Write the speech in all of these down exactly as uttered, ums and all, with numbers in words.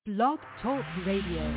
Blog Talk Radio.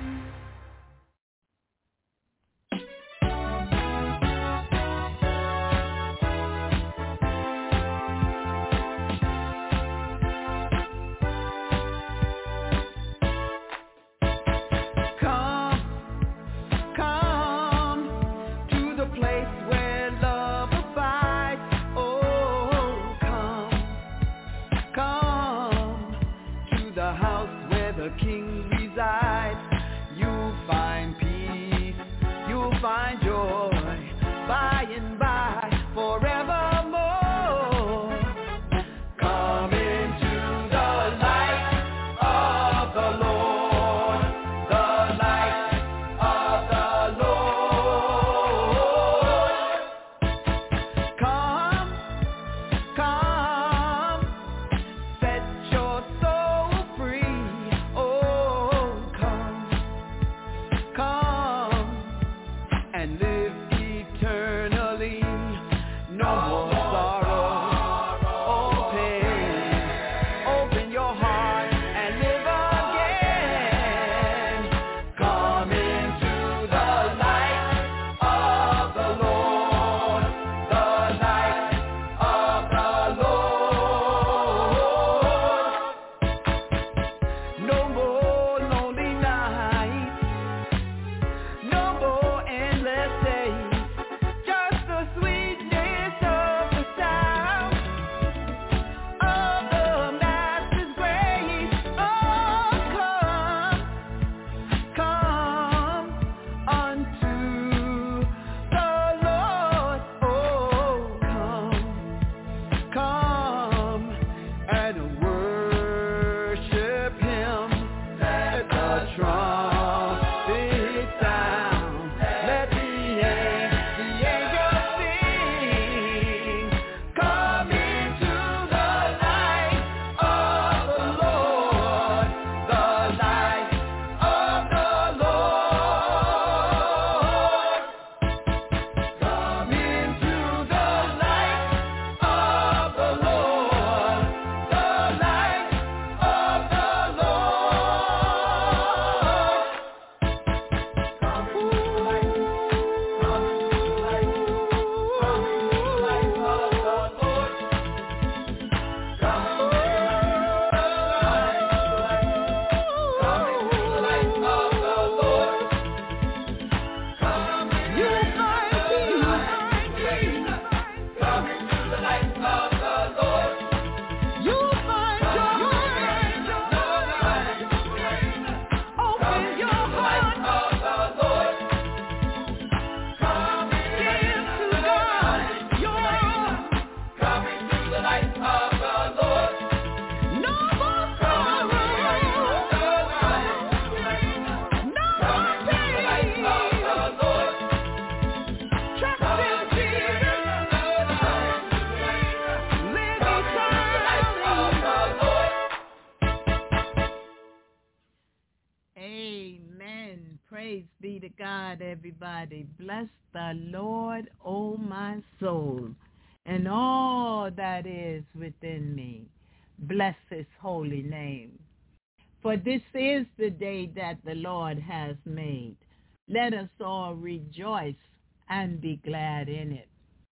Everybody, bless the Lord, O my soul, and all that is within me. Bless his holy name. For this is the day that the Lord has made. Let us all rejoice and be glad in it.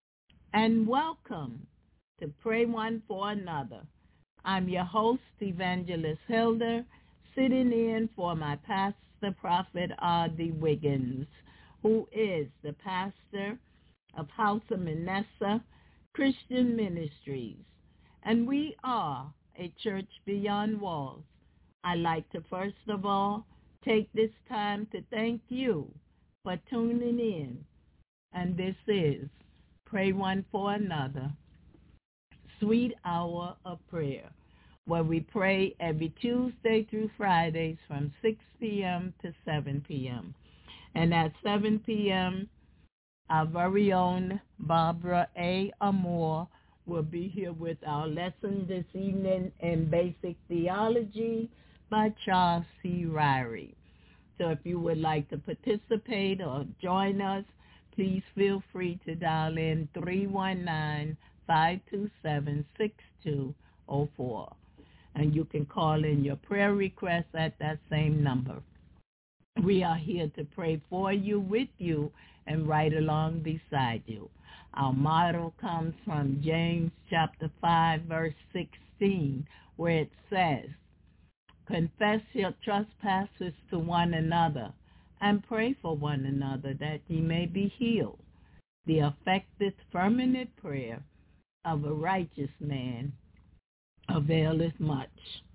And welcome to Pray One for Another. I'm your host, Evangelist Hilda, sitting in for my pastor, Prophet R D Wiggins, who is the pastor of House of Manasseh Christian Ministries. And we are a church beyond walls. I'd like to first of all take this time to thank you for tuning in. And this is Pray One for Another, Sweet Hour of Prayer, where we pray every Tuesday through Fridays from six p.m. to seven p.m. And at seven p.m., our very own Barbara A. Amore will be here with our lesson this evening in Basic Theology by Charles C. Ryrie. So if you would like to participate or join us, please feel free to dial in three one nine, five two seven, six two zero four. And you can call in your prayer requests at that same number. We are here to pray for you, with you, and right along beside you. Our motto comes from James chapter five, verse sixteen, where it says, confess your trespasses to one another and pray for one another that ye may be healed. The effective, fervent prayer of a righteous man availeth much.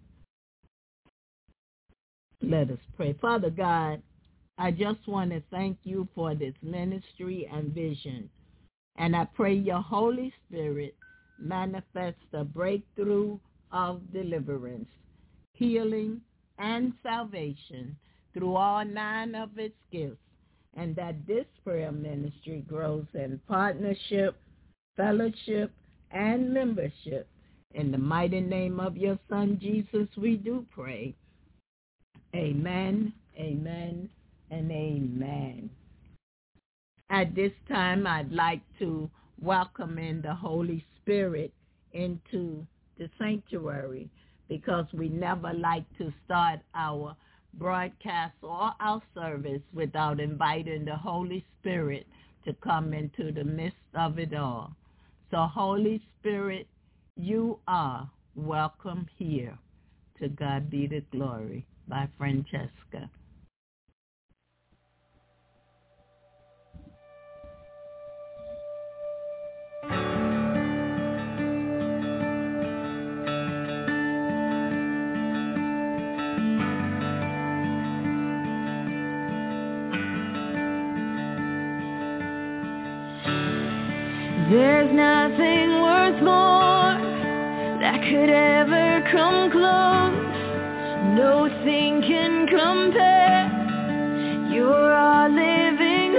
Let us pray. Father God, I just want to thank you for this ministry and vision. And I pray your Holy Spirit manifests a breakthrough of deliverance, healing, and salvation through all nine of its gifts, and that this prayer ministry grows in partnership, fellowship, and membership. In the mighty name of your Son, Jesus, we do pray. Amen, amen, and amen. At this time, I'd like to welcome in the Holy Spirit into the sanctuary, because we never like to start our broadcast or our service without inviting the Holy Spirit to come into the midst of it all. So, Holy Spirit, you are welcome here. To God be the glory. By Francesca. There's nothing worth more that could ever come close. Nothing can compare. You're our living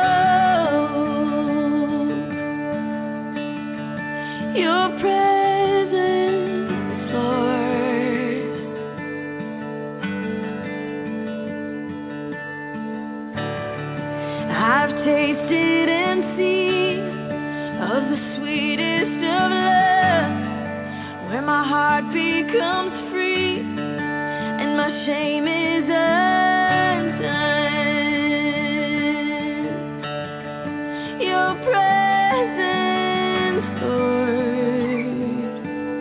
hope. Your presence, Lord. I've tasted and seen of the sweetest of love, where my heart becomes free and my shame is undone. Your presence, Lord.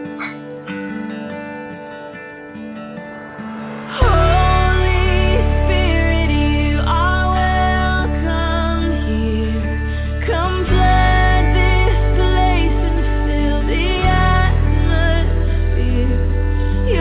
Holy Spirit, you are welcome here. Come flood this place and fill the atmosphere.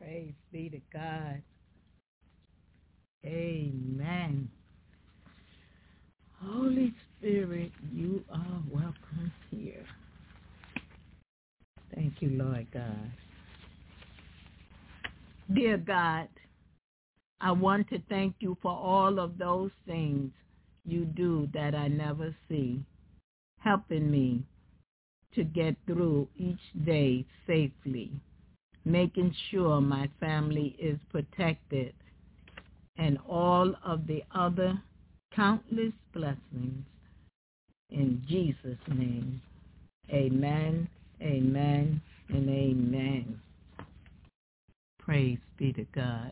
Praise be to God. Amen. Holy Spirit, you are welcome here. Thank you, Lord God. Dear God, I want to thank you for all of those things you do that I never see, helping me to get through each day safely, making sure my family is protected, and all of the other countless blessings. In Jesus' name, amen, amen, and amen. Praise be to God.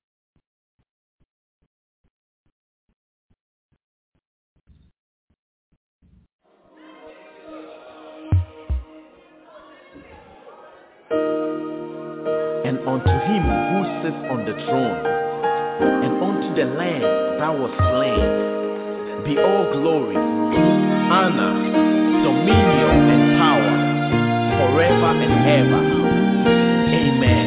And unto him who sits on the throne, and unto the Lamb that was slain, be all glory, honor, dominion, and power, forever and ever. Amen.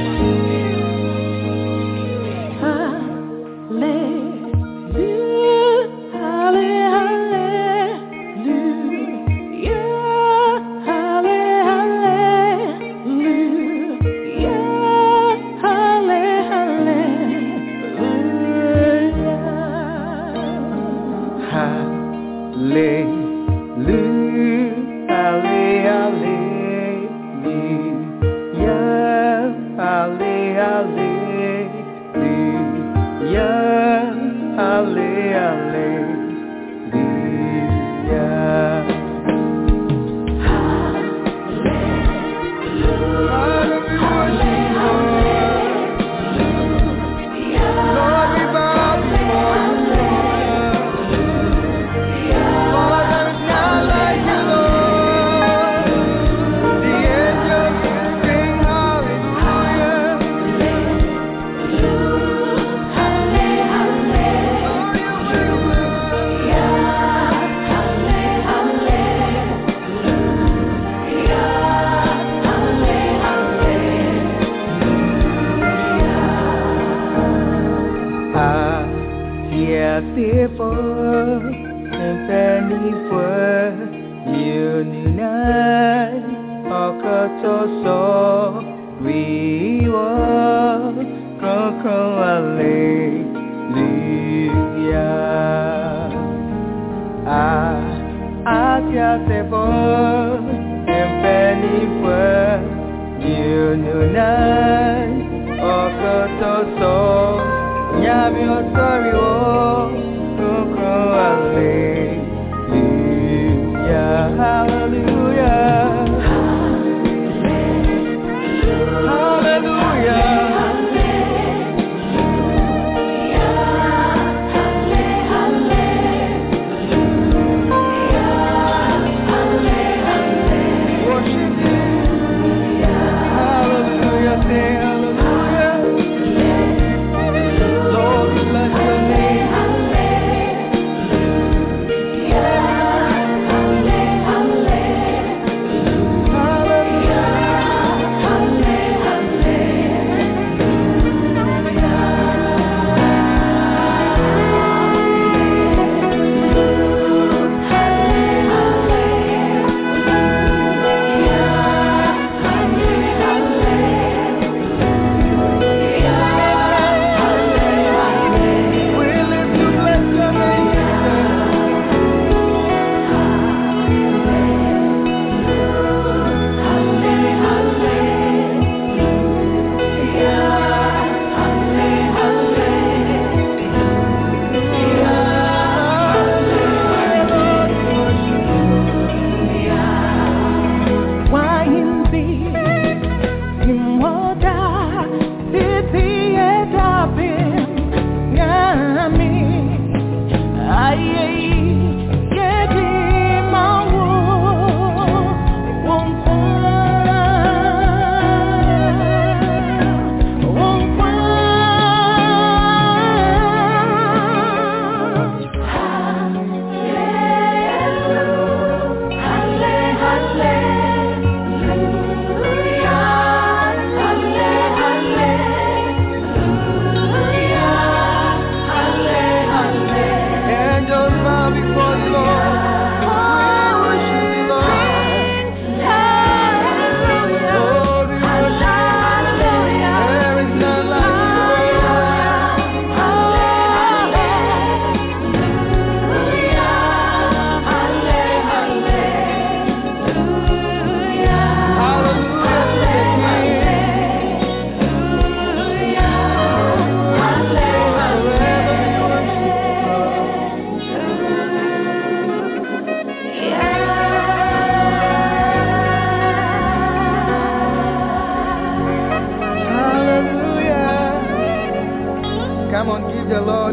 Hallelujah, hallelujah.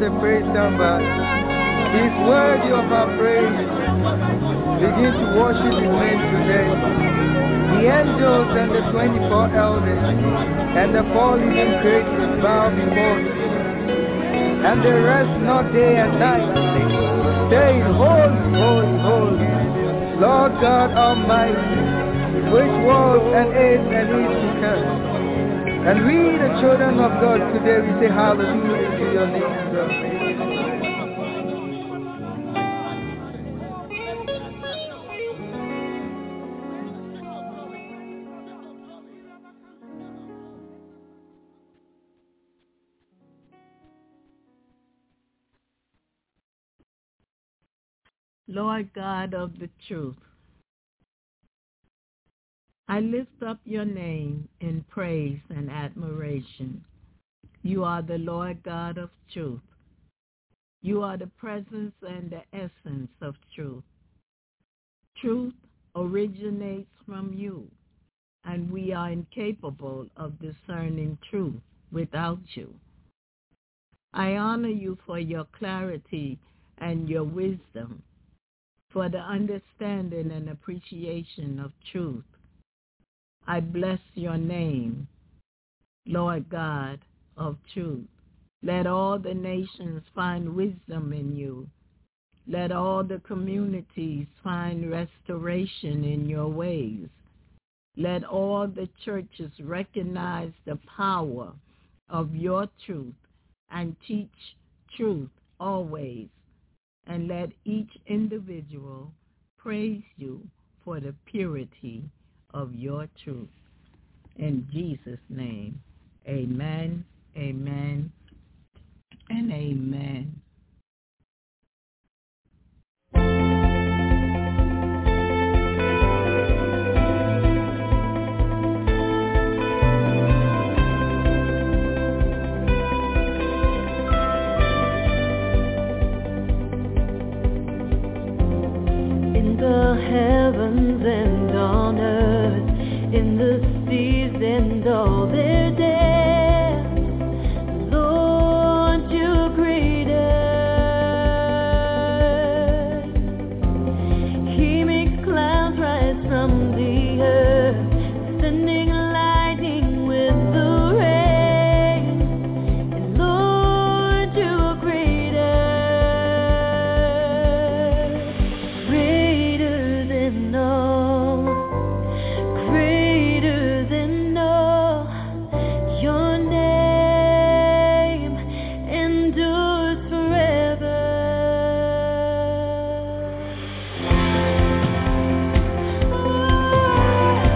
not a praise number. He's worthy of our praise. Begin to worship His name today. The angels and the twenty-four elders and the four living creatures bow before Him, and they rest not day and night, saying, Holy, holy, holy, Lord God Almighty, which was and is and is to come. And we, the children of God, today we say hallelujah to your name, God. Lord God of the truth, I lift up your name in praise and admiration. You are the Lord God of truth. You are the presence and the essence of truth. Truth originates from you, and we are incapable of discerning truth without you. I honor you for your clarity and your wisdom, for the understanding and appreciation of truth. I bless your name, Lord God of truth. Let all the nations find wisdom in you. Let all the communities find restoration in your ways. Let all the churches recognize the power of your truth and teach truth always. And let each individual praise you for the purity of your truth. In Jesus' name, amen, amen, and amen. The heavens and on earth, in the seas and all their depths, Lord, you're greater. He makes clouds rise from the earth, sending lightning with the rain, and Lord, you're greater. Greater than all, greater than all, your name endures forever. Oh,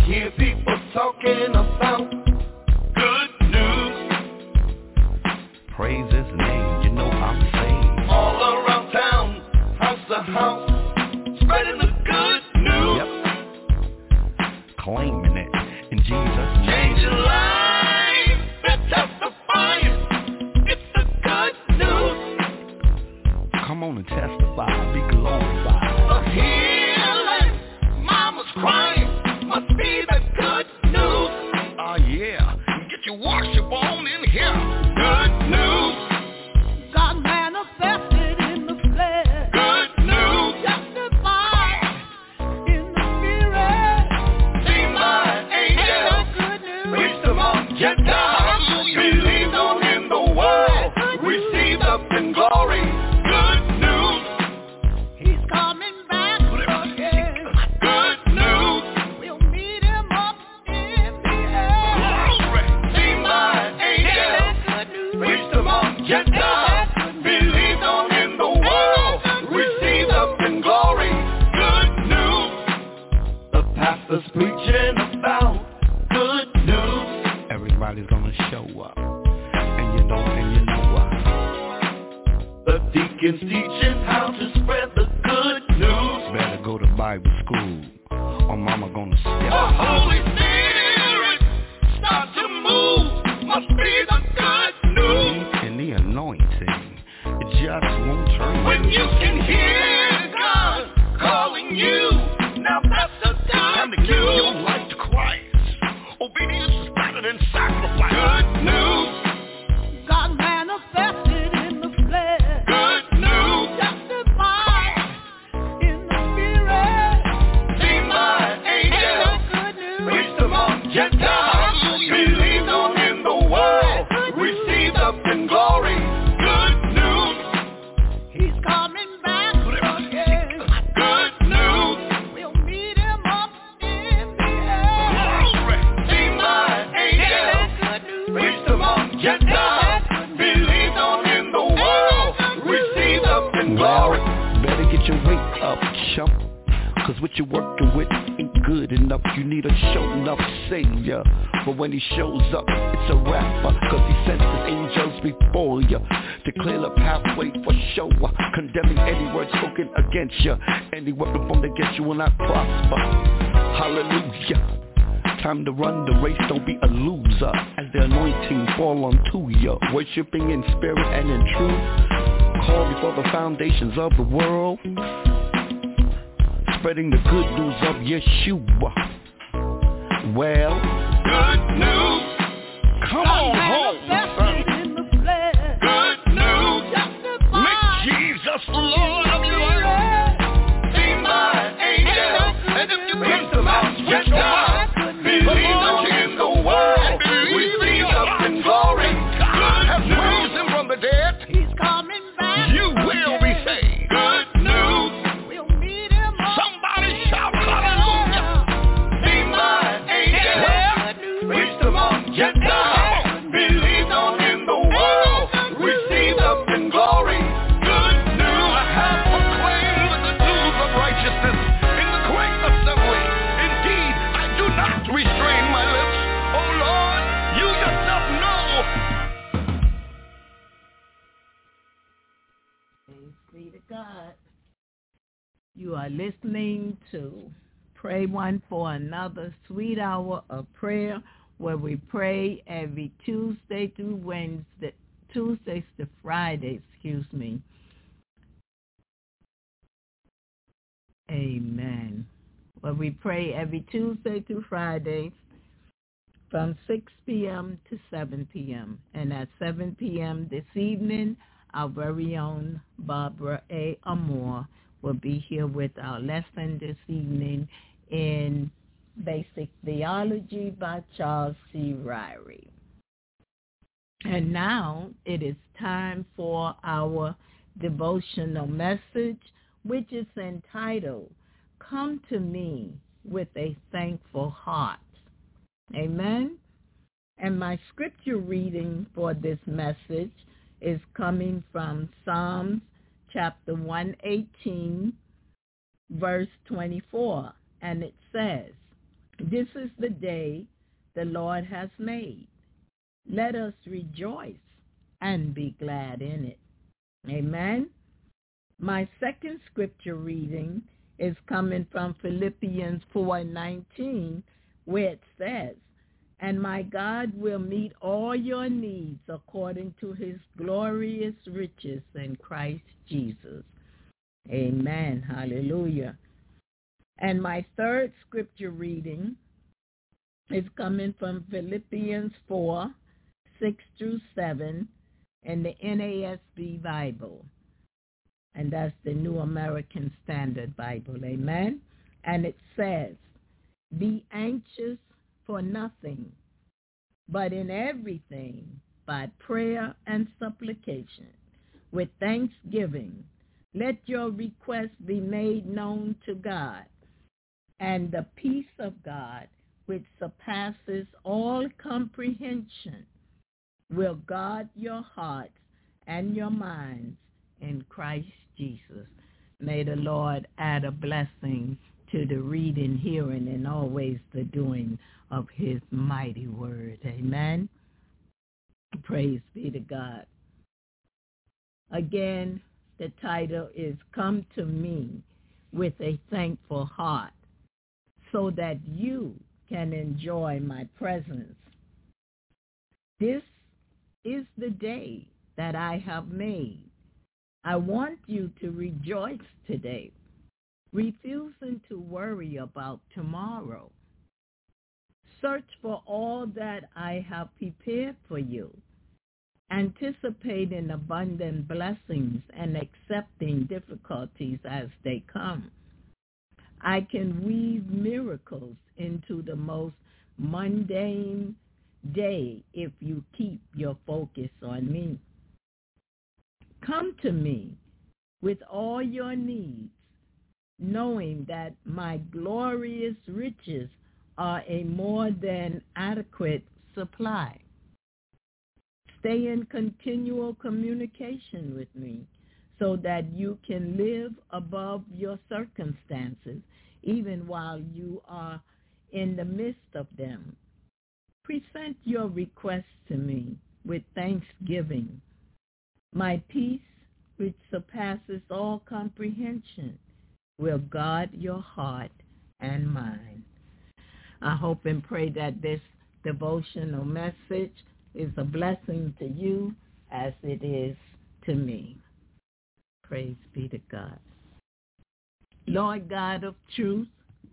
hear people talking about good news. Praise his name, you know I'm saved. All around town, house to house, spreading the good news. Yep. Claiming it in Jesus' name. Changing lives, they're testifying. It's the good news. Come on and testify, be glorified. A healing, mama's crying, must be the good news. Oh yeah, get your worship on in here. Good news. God manifested in the flesh. Good news. Justified in the spirit. Seen by angels. Good news. Preached among Gentiles. Believed on in the world. Received up in glory. Good news. He's coming back again. Good news. We'll meet him up in the air. Seen by angels. Good news. Preached among Gentiles. Believed on in the world. Received up in glory. Good news. The pastor's preaching about good news. Everybody's gonna show up, and you know, and you know what? The deacons teaching how to spread the good news. Better go to Bible school, or mama gonna The step. Holy Spirit start to move. Must be the good news. And the anointing, it just won't turn. When you can hear God calling you, now that's the Time good to give your news. life to Christ. Obedience is better than sacrifice. Good news. God manifested in the flesh. Good news. Justified in the spirit. Seen by angels. Good news. Preached among Gentiles. Believed on in the world. Received up in glory. Good news. He's coming back again. Good news. We'll meet him up in the air. Seen by angels. Good news. Preached among Gentiles. Believed on in the world. Received up in glory. Better get your weight up, chump. Cause what you're working with ain't good enough. You need a shown up savior. But when he shows up, it's a rapper. Cause he sends his angels before you to clear the pathway for show. Condemning any word spoken against you. Any weapon formed against you will not prosper. Hallelujah. Time to run the race, don't be a loser. As the anointing fall onto you. Worshipping in spirit and in truth. Call before the foundations of the world. Spreading the good news of Yeshua. Well, Good news. come on home, son. Manifested in the flesh. Good news. Justified. Make Jesus Lord of your life. Seen by angels. And if you bring them out, Gentiles. Believe on in the world. Received up in glory. God has Good news. raised him from the dead. He's coming back. You will be saved. Good news. We'll meet him up. Somebody shout hallelujah. Seen by angels. Preached among Gentiles. Believed on in the world. Received up in glory. Good news. I have proclaimed the good news of righteousness in the great assembly. Indeed, I do not restrain my lips. Oh Lord, you yourself know. Praise be to God. You are listening to Pray One for Another, Sweet Hour of Prayer, where we pray every Tuesday through Wednesday, Tuesdays to Friday, excuse me. Amen. Where we pray every Tuesday through Friday from six p.m. to seven p.m. And at seven p.m. this evening, our very own Barbara A. Amore will be here with our lesson this evening in Basic Theology by Charles C. Ryrie. And now it is time for our devotional message, which is entitled, Come to Me with a Thankful Heart. Amen. And my scripture reading for this message is coming from Psalms chapter one eighteen, verse twenty-four. And it says, This is the day the Lord has made. Let us rejoice and be glad in it. Amen. My second scripture reading is coming from Philippians four nineteen, where it says, "And my God will meet all your needs according to his glorious riches in Christ Jesus." Amen. Hallelujah. And my third scripture reading is coming from Philippians four, six through seven in the N A S B Bible. And that's the New American Standard Bible. Amen. And it says, "Be anxious for nothing, but in everything, by prayer and supplication, with thanksgiving, let your requests be made known to God. And the peace of God, which surpasses all comprehension, will guard your hearts and your minds in Christ Jesus." May the Lord add a blessing to the reading, hearing, and always the doing of his mighty word. Amen. Praise be to God. Again, the title is "Come to Me with a Thankful Heart," so that you can enjoy my presence. This is the day that I have made. I want you to rejoice today, refusing to worry about tomorrow. Search for all that I have prepared for you, anticipating abundant blessings and accepting difficulties as they come. I can weave miracles into the most mundane day if you keep your focus on me. Come to me with all your needs, knowing that my glorious riches are a more than adequate supply. Stay in continual communication with me so that you can live above your circumstances, even while you are in the midst of them. Present your requests to me with thanksgiving. My peace, which surpasses all comprehension, will guard your heart and mind. I hope and pray that this devotional message is a blessing to you as it is to me. Praise be to God. Lord God of truth,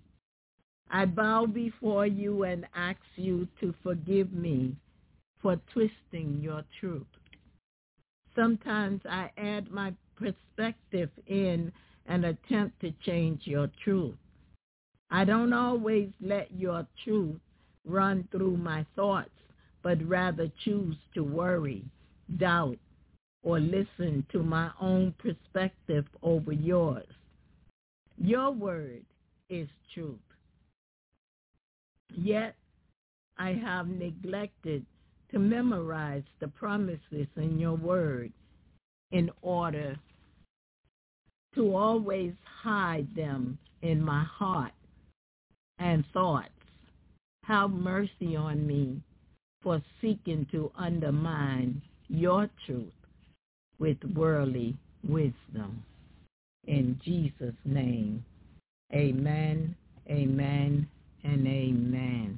I bow before you and ask you to forgive me for twisting your truth. Sometimes I add my perspective in an attempt to change your truth. I don't always let your truth run through my thoughts, but rather choose to worry, doubt, or listen to my own perspective over yours. Your word is truth. Yet I have neglected to memorize the promises in your word in order to always hide them in my heart and thoughts. Have mercy on me for seeking to undermine your truth with worldly wisdom. In Jesus' name, amen, amen, and amen.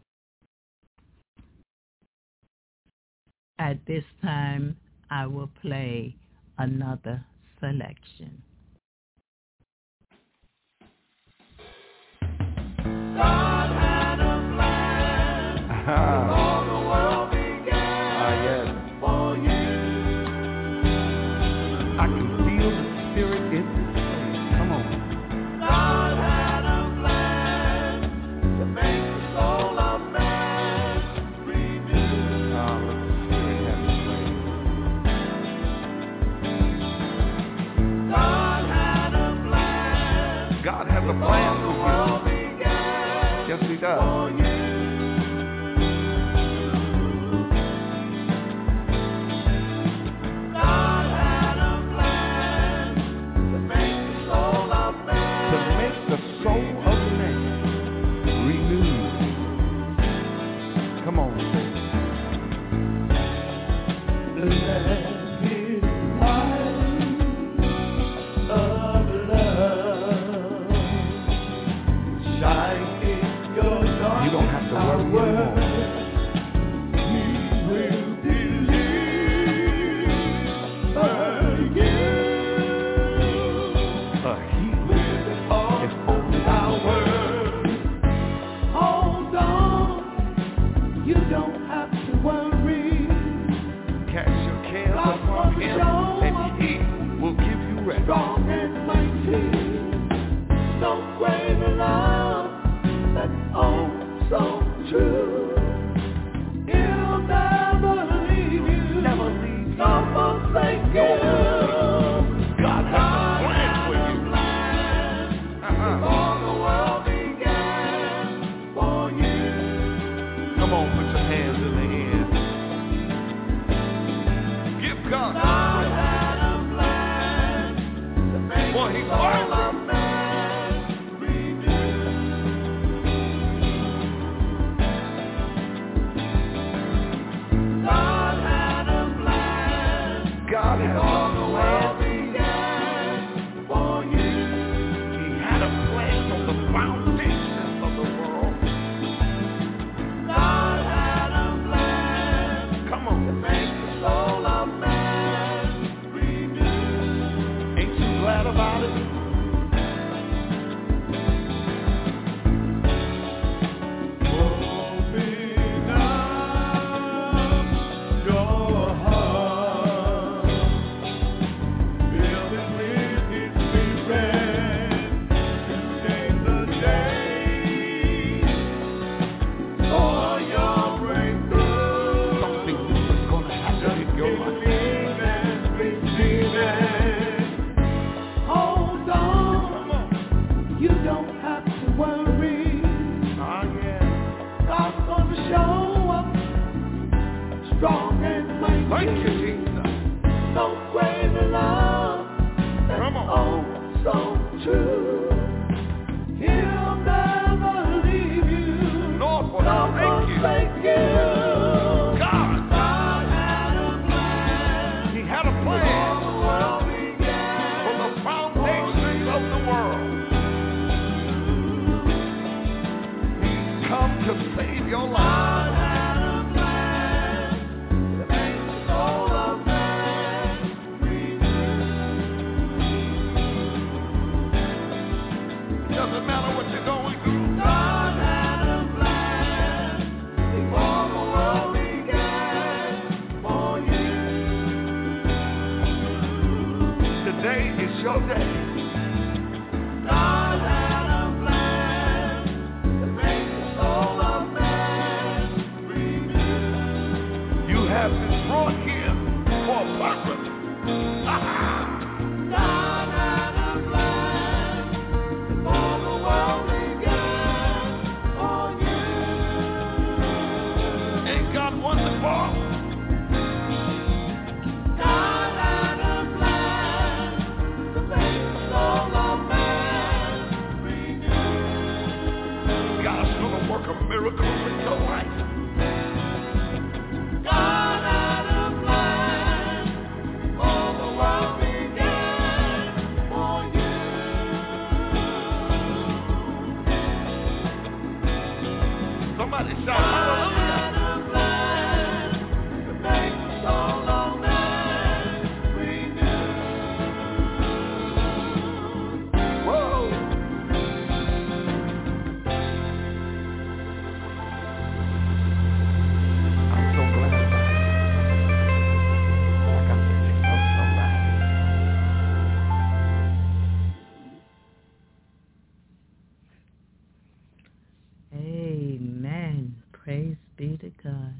At this time, I will play another selection. God had a plan before the world began. Ah, yes. For you. I can feel the spirit in this place. Come on. God had a plan to make the soul of man renew. Ah, let the spirit have his way. God had a plan. God has a plan before the for world you. began. Yes, he does. For you. God had a plan to make the soul of man To make the soul of man renewed. strong and mighty. Thank you, Jesus. So great a love. Come on. Oh, so true. He'll never leave you. Nor forsake you. Thank you. God. God had a plan. He had a plan Before the world began. from the foundations of the world. He's come to save your life. God had a plan to make the soul of man renew. Doesn't matter what you're going through. God had a plan before the world began for you. Today is your day. God had a plan to make the soul of man renew. You have been brought here for a purpose. God had a plan before the world began for you. Ain't God wonderful? God had a plan to make the soul of man renew. God's gonna work a miracle in your life. God had a plan before the world began for you. Somebody shout God hallelujah. had a plan to make the soul of man renew. Whoa. I'm so glad about it. I got to pick up somebody. Amen. Praise be to God.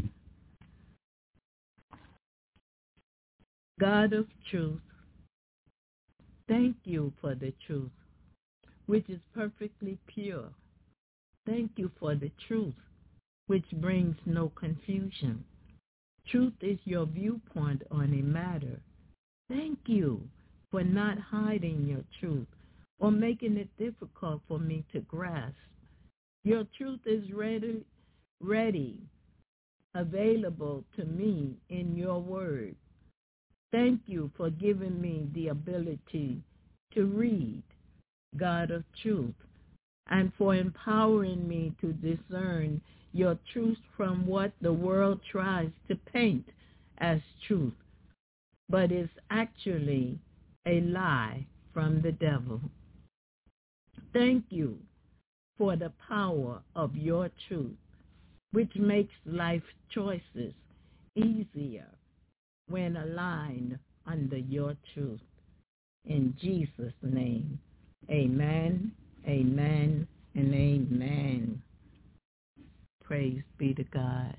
God of truth, thank you for the truth, which is perfectly pure. Thank you for the truth, which brings no confusion. Truth is your viewpoint on a matter. Thank you for not hiding your truth or making it difficult for me to grasp. Your truth is ready, ready, available to me in your word. Thank you for giving me the ability to read, God of truth, and for empowering me to discern your truth from what the world tries to paint as truth, but is actually a lie from the devil. Thank you for the power of your truth, which makes life choices easier when aligned under your truth. In Jesus' name, amen, amen, and amen. Praise be to God.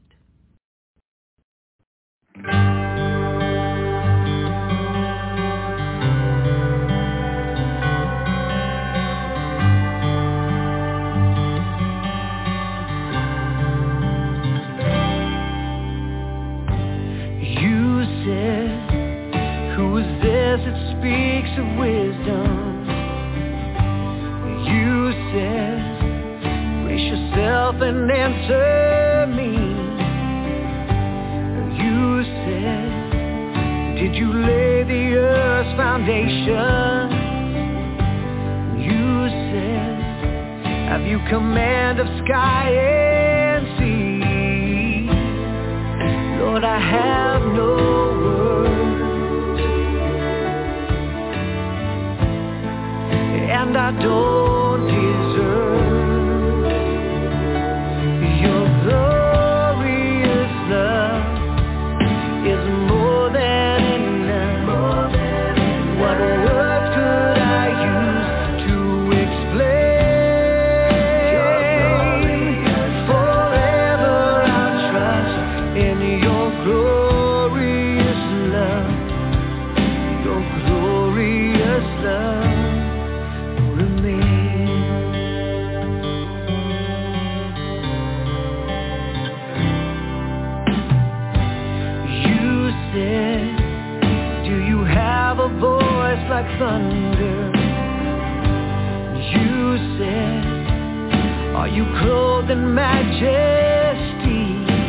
You said, who is this that speaks of wisdom? You said, brace yourself and answer me. You said, did you lay the earth's foundation? You said, have you command of sky and sea? Lord, I have no words, and I don't deserve your glorious love is more than enough. What words could I use to explain? Forever I'll trust in your glorious love. Your glorious love remains. than majesty.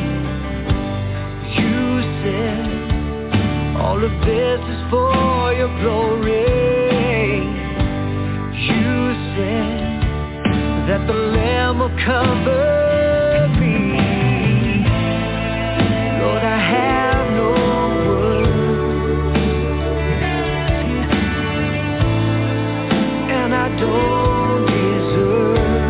You said all of this is for your glory. You said that the Lamb will cover me. Lord, I have no words, and I don't deserve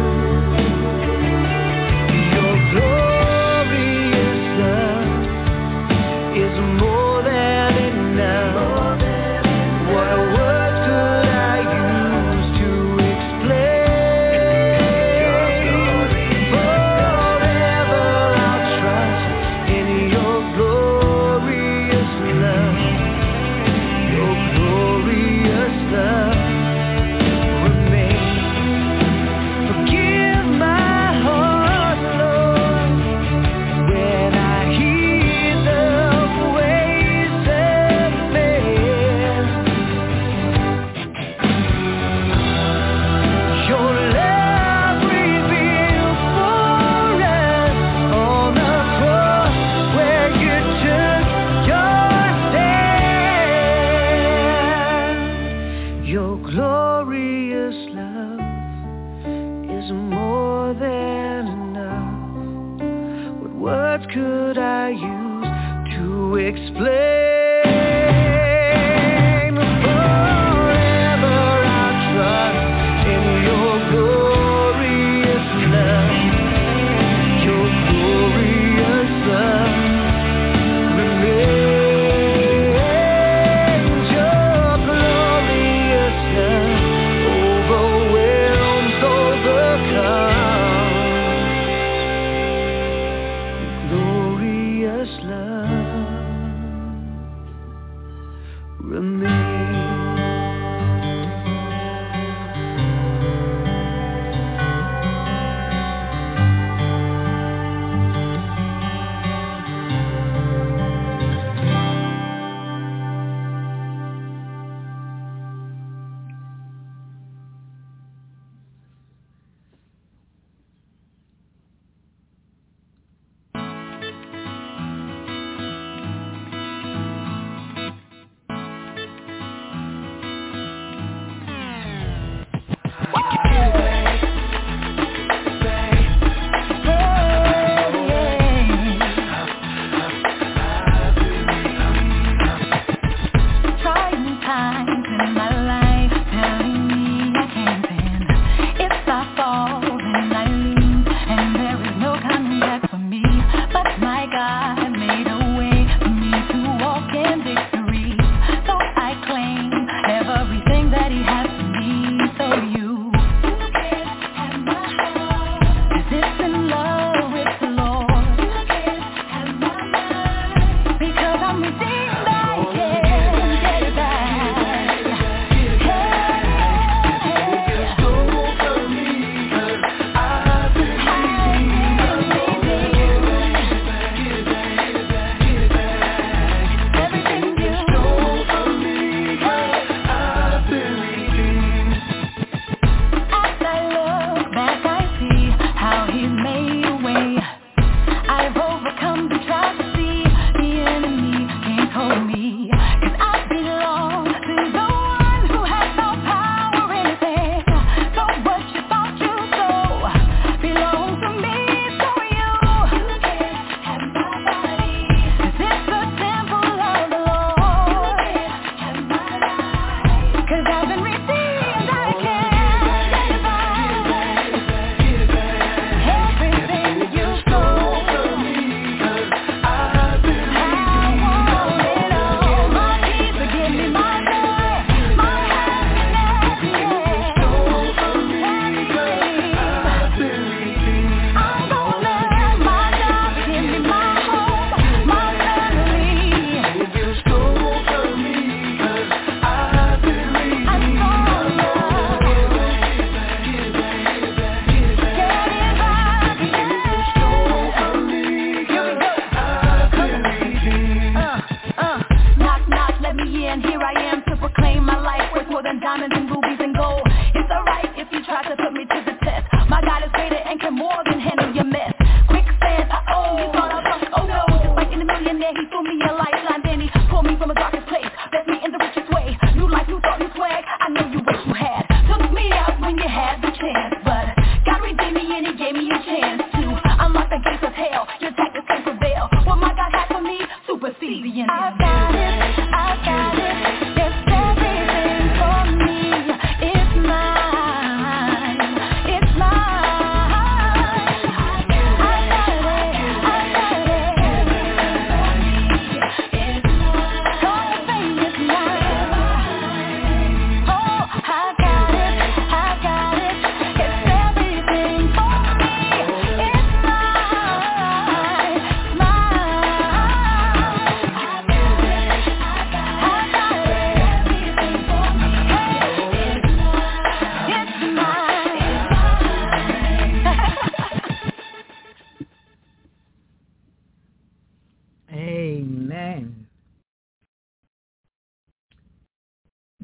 your glorious love is more than enough. What words could I use to explain? Forever I'll trust in your glorious love, your glorious love remains. Forgive my heart, Lord, when I hear the ways of man. Your love revealed for us on the cross where you took your stand. Your glorious love is more than enough. What words could I use to explain? Forever I'll trust in your glorious love, your glorious love remains. Your glorious love overwhelms, overcomes. Glorious love.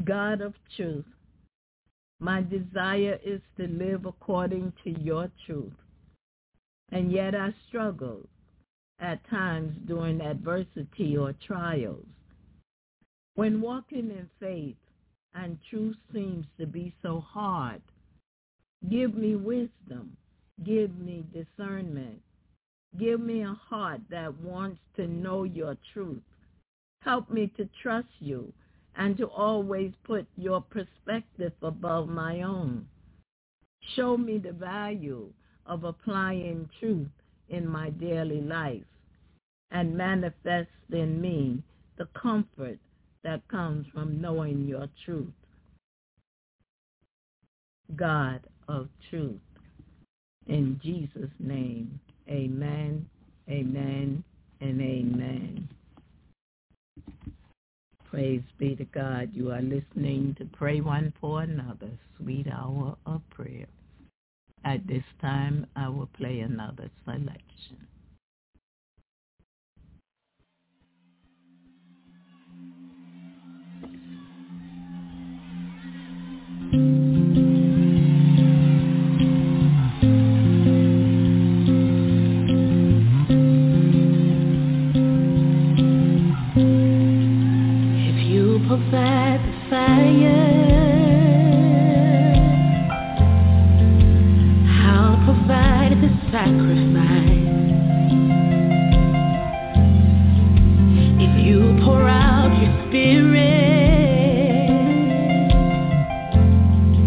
God of truth, my desire is to live according to your truth. And yet I struggle at times during adversity or trials. When walking in faith and truth seems to be so hard, give me wisdom, give me discernment, give me a heart that wants to know your truth. Help me to trust you and to always put your perspective above my own. Show me the value of applying truth in my daily life and manifest in me the comfort that comes from knowing your truth. God of truth. In Jesus' name, amen, amen, and amen. Praise be to God. You are listening to Pray One for Another, Sweet Hour of Prayer. At this time, I will play another selection. Provide the fire, I'll provide the sacrifice. If you pour out your spirit,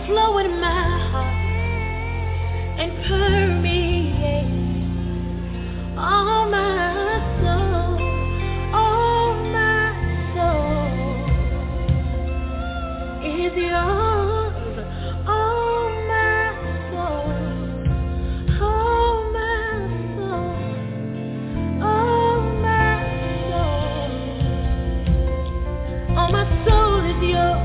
flow in my heart and permeate all my soul, all my soul is yours, all my soul, all my soul, all my soul, all my soul is yours.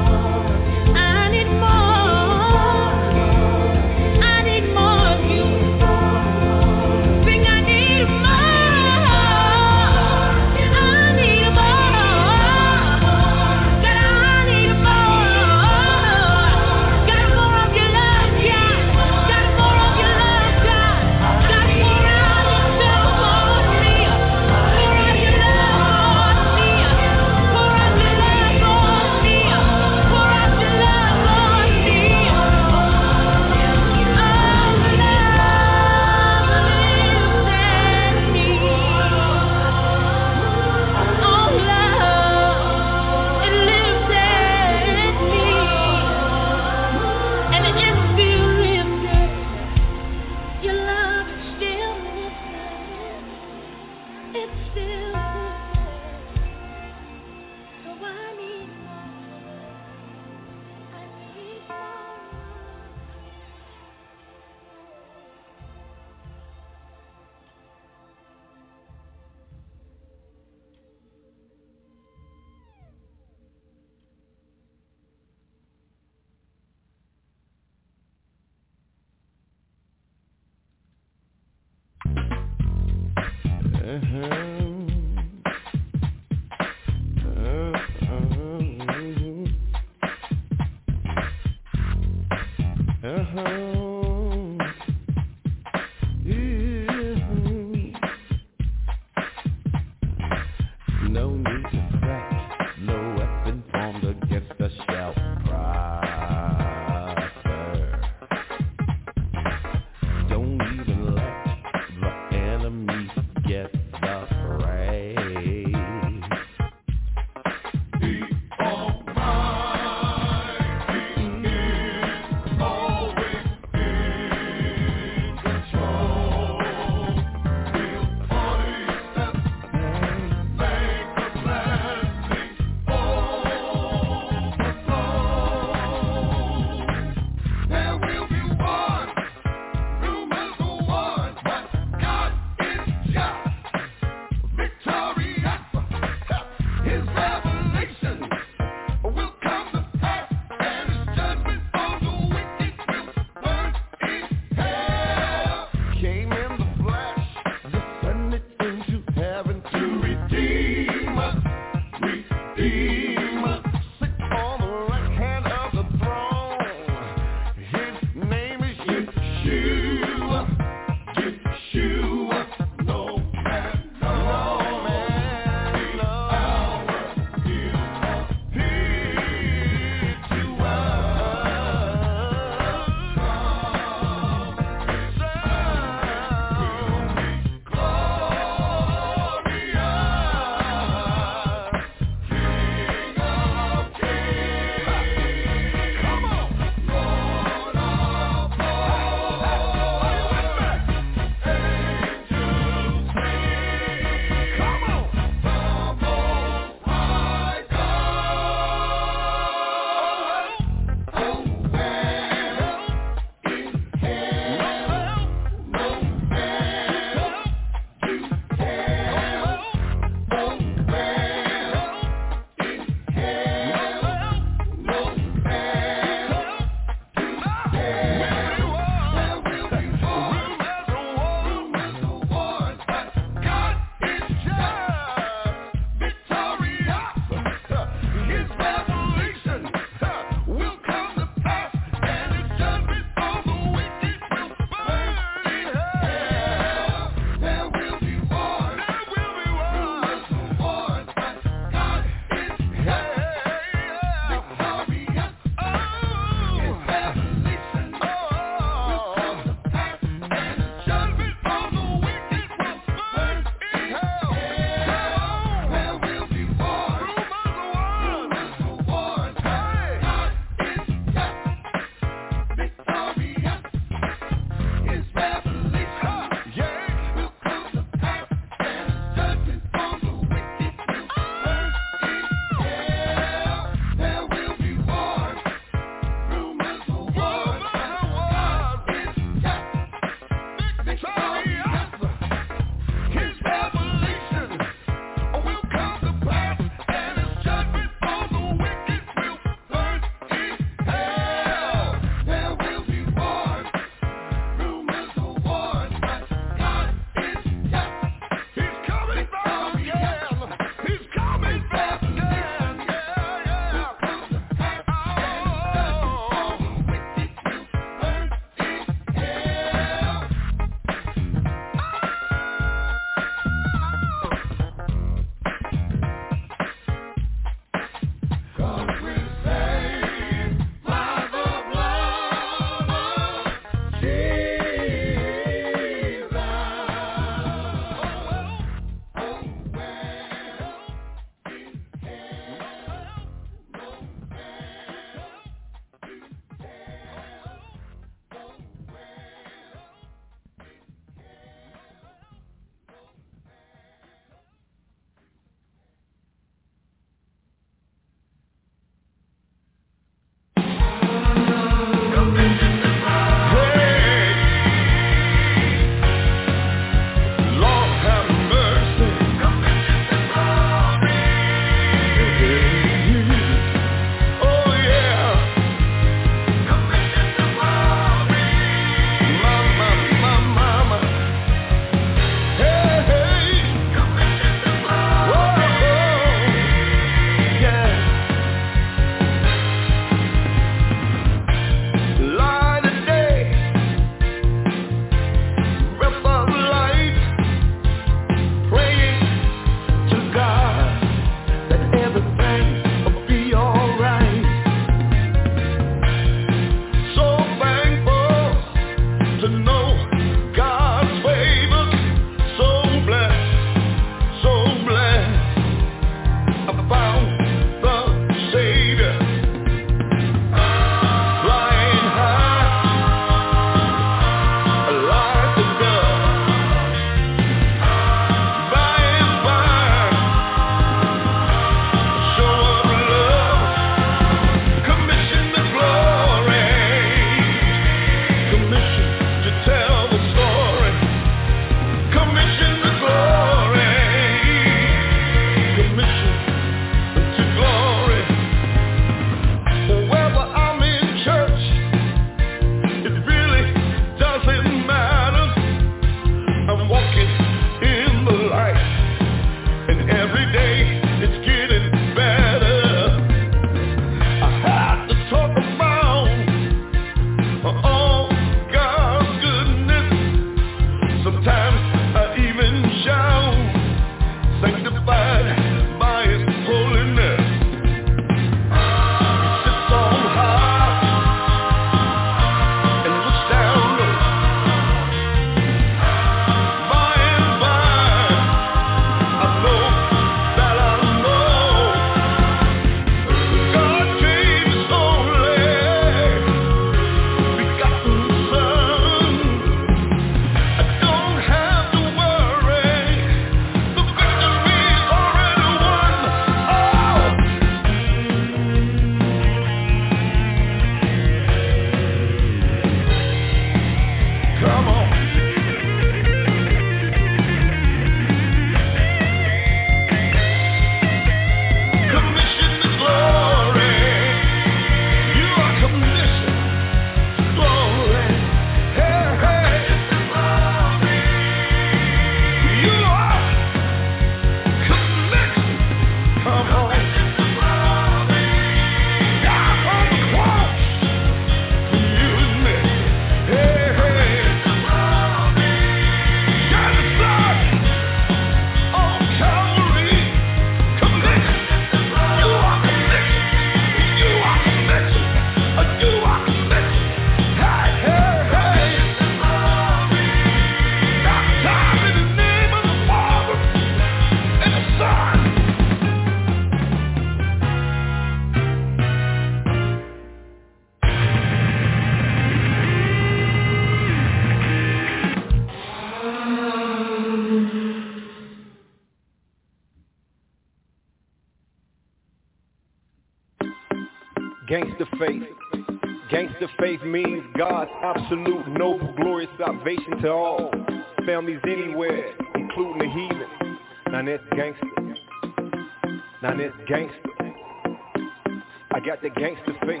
Gangsta faith. Gangsta faith means God's absolute, noble, glorious salvation to all families anywhere, including the heathen. Now that's gangsta. Now that's gangsta. I got the gangsta faith.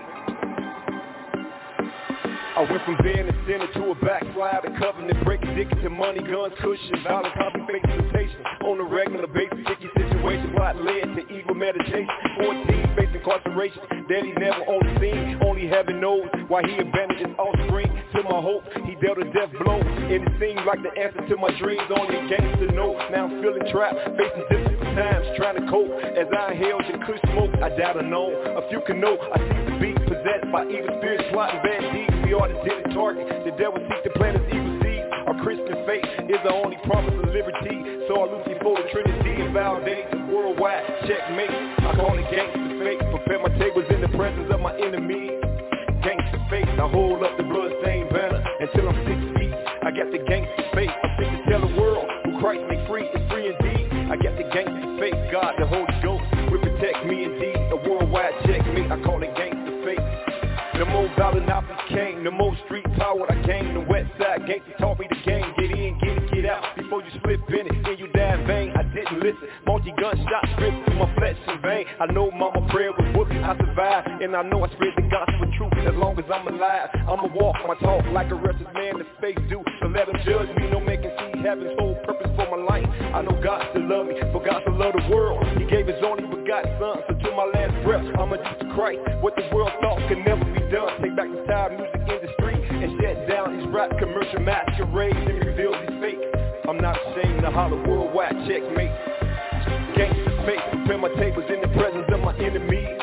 I went from being a sinner to a backslider, covenant break, addicted to money, guns, cushion, violence, copy, fake temptation. On a regular basis, sticky situation, what led to evil meditation. fourteen, facing incarceration, daddy never on the scene. Only heaven knows why he abandoned his offspring. To my hope, he dealt a death blow, and it seemed like the answer to my dreams. Only a gangster know. Now I'm feeling trapped, facing difficult times, trying to cope. As I inhaled and could smoke, I doubt I know. A few can know, I see the beat possessed by evil spirits, plotting bad deeds. We are the deadly target. The devil seeks to plant his evil seeds. Our Christian faith is the only promise of liberty. So I loose before the Trinity and validate the worldwide checkmate. I call it gangster faith. Prepare my tables in the presence of my enemies. Gangster faith. I hold up the bloodstained banner until I'm six feet. I got the gangster faith. I'm fit to tell the world who Christ made free is free indeed. I got the gangster faith. God, the Holy Ghost will protect me indeed. A worldwide checkmate. I call it gangster faith. The more dollar I became, the more street power I gained. The west side gangster taught me the game. Get in, get it, get out before you slip in it. Then you die in vain. I didn't listen. Multi-gunshot ripped through my flesh in vain. I know mama prayer was whooping. I survived, and I know I spread the gospel truth. As long as I'm alive, I'ma walk my talk like a righteous man. The faith do. So let them judge me. No making see heaven's whole purpose for my life. I know God still love me, for God still love the world. He gave his only begotten son. So to my last breath, I'ma do to Christ what the world thought could never be done. Take back the entire music industry and shut down these rap commercial masquerades and reveal these fake. I'm not ashamed to holler worldwide checkmate. Gangsta faith, prepare my tables in the presence of my enemies.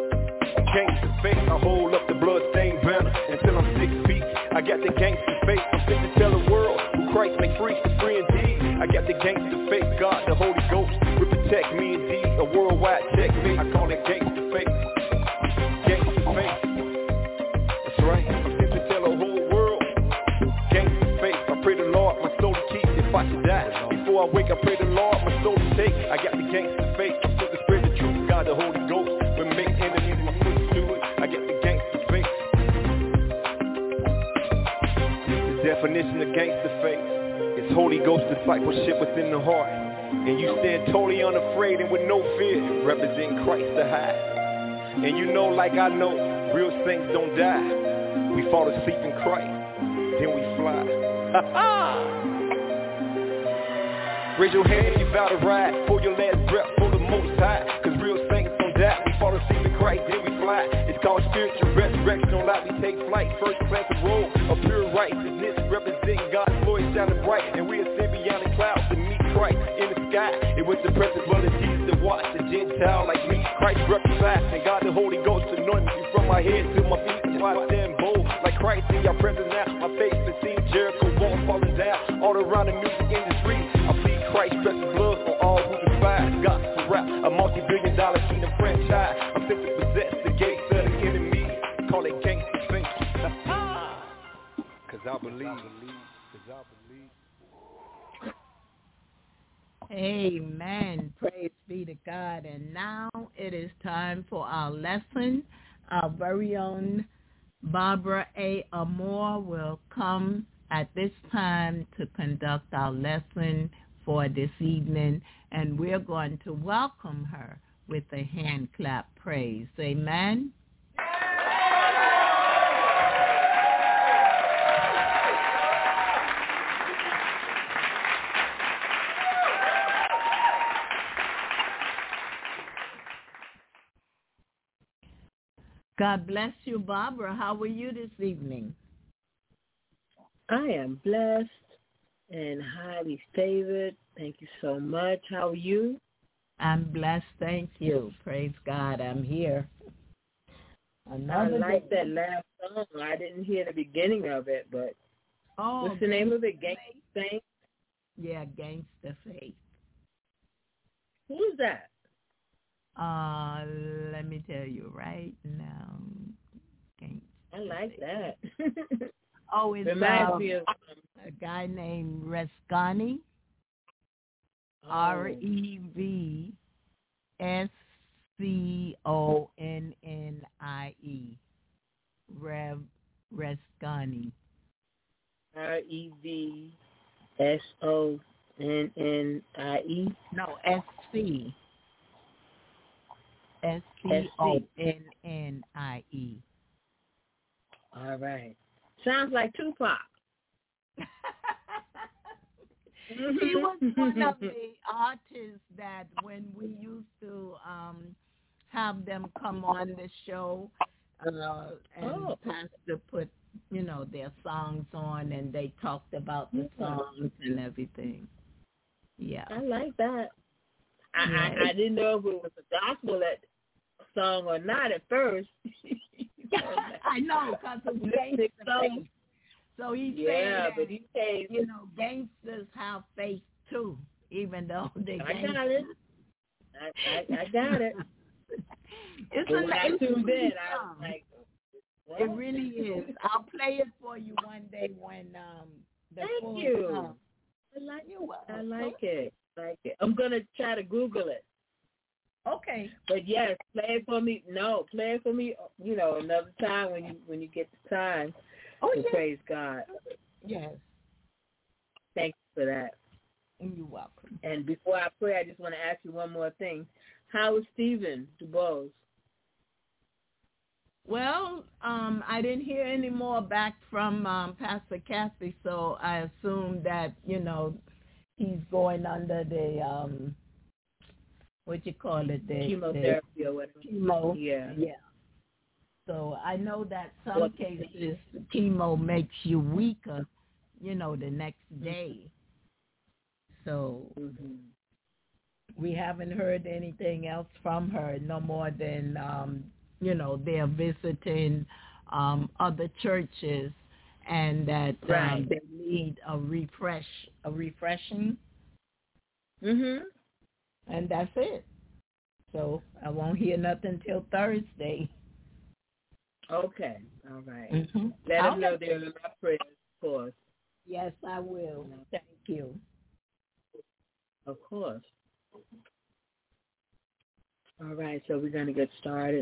Gangsta faith, I hold up the bloodstained banner until I'm six feet. I got the gangsta faith, I'm fit to tell the world who Christ made free is free indeed. I got the gangsta faith, God the Holy Ghost will protect me indeed. A worldwide checkmate, I call it gangsta faith. Gangsta faith. Right. I'm fit to tell the whole world. Gangsta faith. I pray the Lord my soul to keep if I should die. Before I wake, I pray the Lord my soul to take. I got the gangsta faith. I'm fit to spread the truth. God the Holy Ghost will make enemies my footstool. I got the gangsta faith. The definition of gangsta faith is Holy Ghost discipleship within the heart. And you stand totally unafraid and with no fear, representing Christ the high. And you know, like I know, real saints don't die. We fall asleep in Christ, then we fly. Raise your hand if you vow to ride for your last breath for the most high. Cause real saints don't die. We fall asleep in Christ, then we fly. It's called spiritual resurrection. Don't lie, we take flight. First class of road of pure righteousness, representing God's glory shining bright. And we ascend beyond the clouds to meet Christ in the sky. It was the precious blood of Jesus that washed the Gentile like me. Christ reconciled, and God the Holy Ghost anointed me from my head to my feet. That's why I stand bold like Christ in your presence now. My face has seen Jericho walls falling down all around the music industry. I plead Christ's precious blood on all who despise gospel rap, a multi-billion dollar kingdom franchise. I'm simply possessed the gates of the enemy. Call it gangsta faith. Cause I believe. Cause I believe. Amen. Praise be to God. And now it is time for our lesson. Our very own Barbara A. Amore will come at this time to conduct our lesson for this evening, and we're going to welcome her with a hand clap praise. Amen. God bless you, Barbara. How are you this evening? I am blessed and highly favored. Thank you so much. How are you? I'm blessed. Thank you. Praise God. I'm here. Another I like day. that last song. I didn't hear the beginning of it, but oh, what's the name of it? Gangsta Faith? Yeah, Gangsta Faith. Who's that? Uh, let me tell you right now. Gangsta I like Faith. that. Oh, it's Reminds um, me of a guy named Rescani. oh. R E V S C O N N I E. Rescani. R E V S O N N I E? No, S C. S C O N N I E. All right. Sounds like Tupac. He was one of the artists that when we used to um, have them come on the show uh, and oh. Pastor put, you know, their songs on and they talked about the songs and everything. Yeah. I like that. I, yeah. I, I didn't know if it was a gospel song or not at first. I know, because of gangster faith. So he yeah, said, but he said, you know, gangsters have faith too, even though they I gangsters. got it. I, I, I got it. It's when I tuned in, I was like, what? It really is. I'll play it for you one day when um the Thank full you. song. I like you. I like it. Like it. I'm gonna try to Google it. Okay. But yes, play it for me. No, play it for me. You know, another time when you when you get the time oh, to yes. praise God. Yes. Thank you for that. You're welcome. And before I pray, I just want to ask you one more thing. How is Stephen DuBose? Well, um, I didn't hear any more back from um, Pastor Kathy, so I assume that, you know, he's going under the, um, what you call it? The, chemotherapy the, or whatever. Chemo. Yeah. Yeah. So I know that some What? cases chemo makes you weaker, you know, the next day. So mm-hmm. we haven't heard anything else from her, no more than, um, you know, they're visiting um, other churches and that right. um, they need a refresh, a refreshing. Mhm. And that's it. So I won't hear nothing till Thursday. Okay. All right. Mm-hmm. Let I'll them know let they're in my prayers, of course. Yes, I will. Thank you. Of course. All right, so we're going to get started.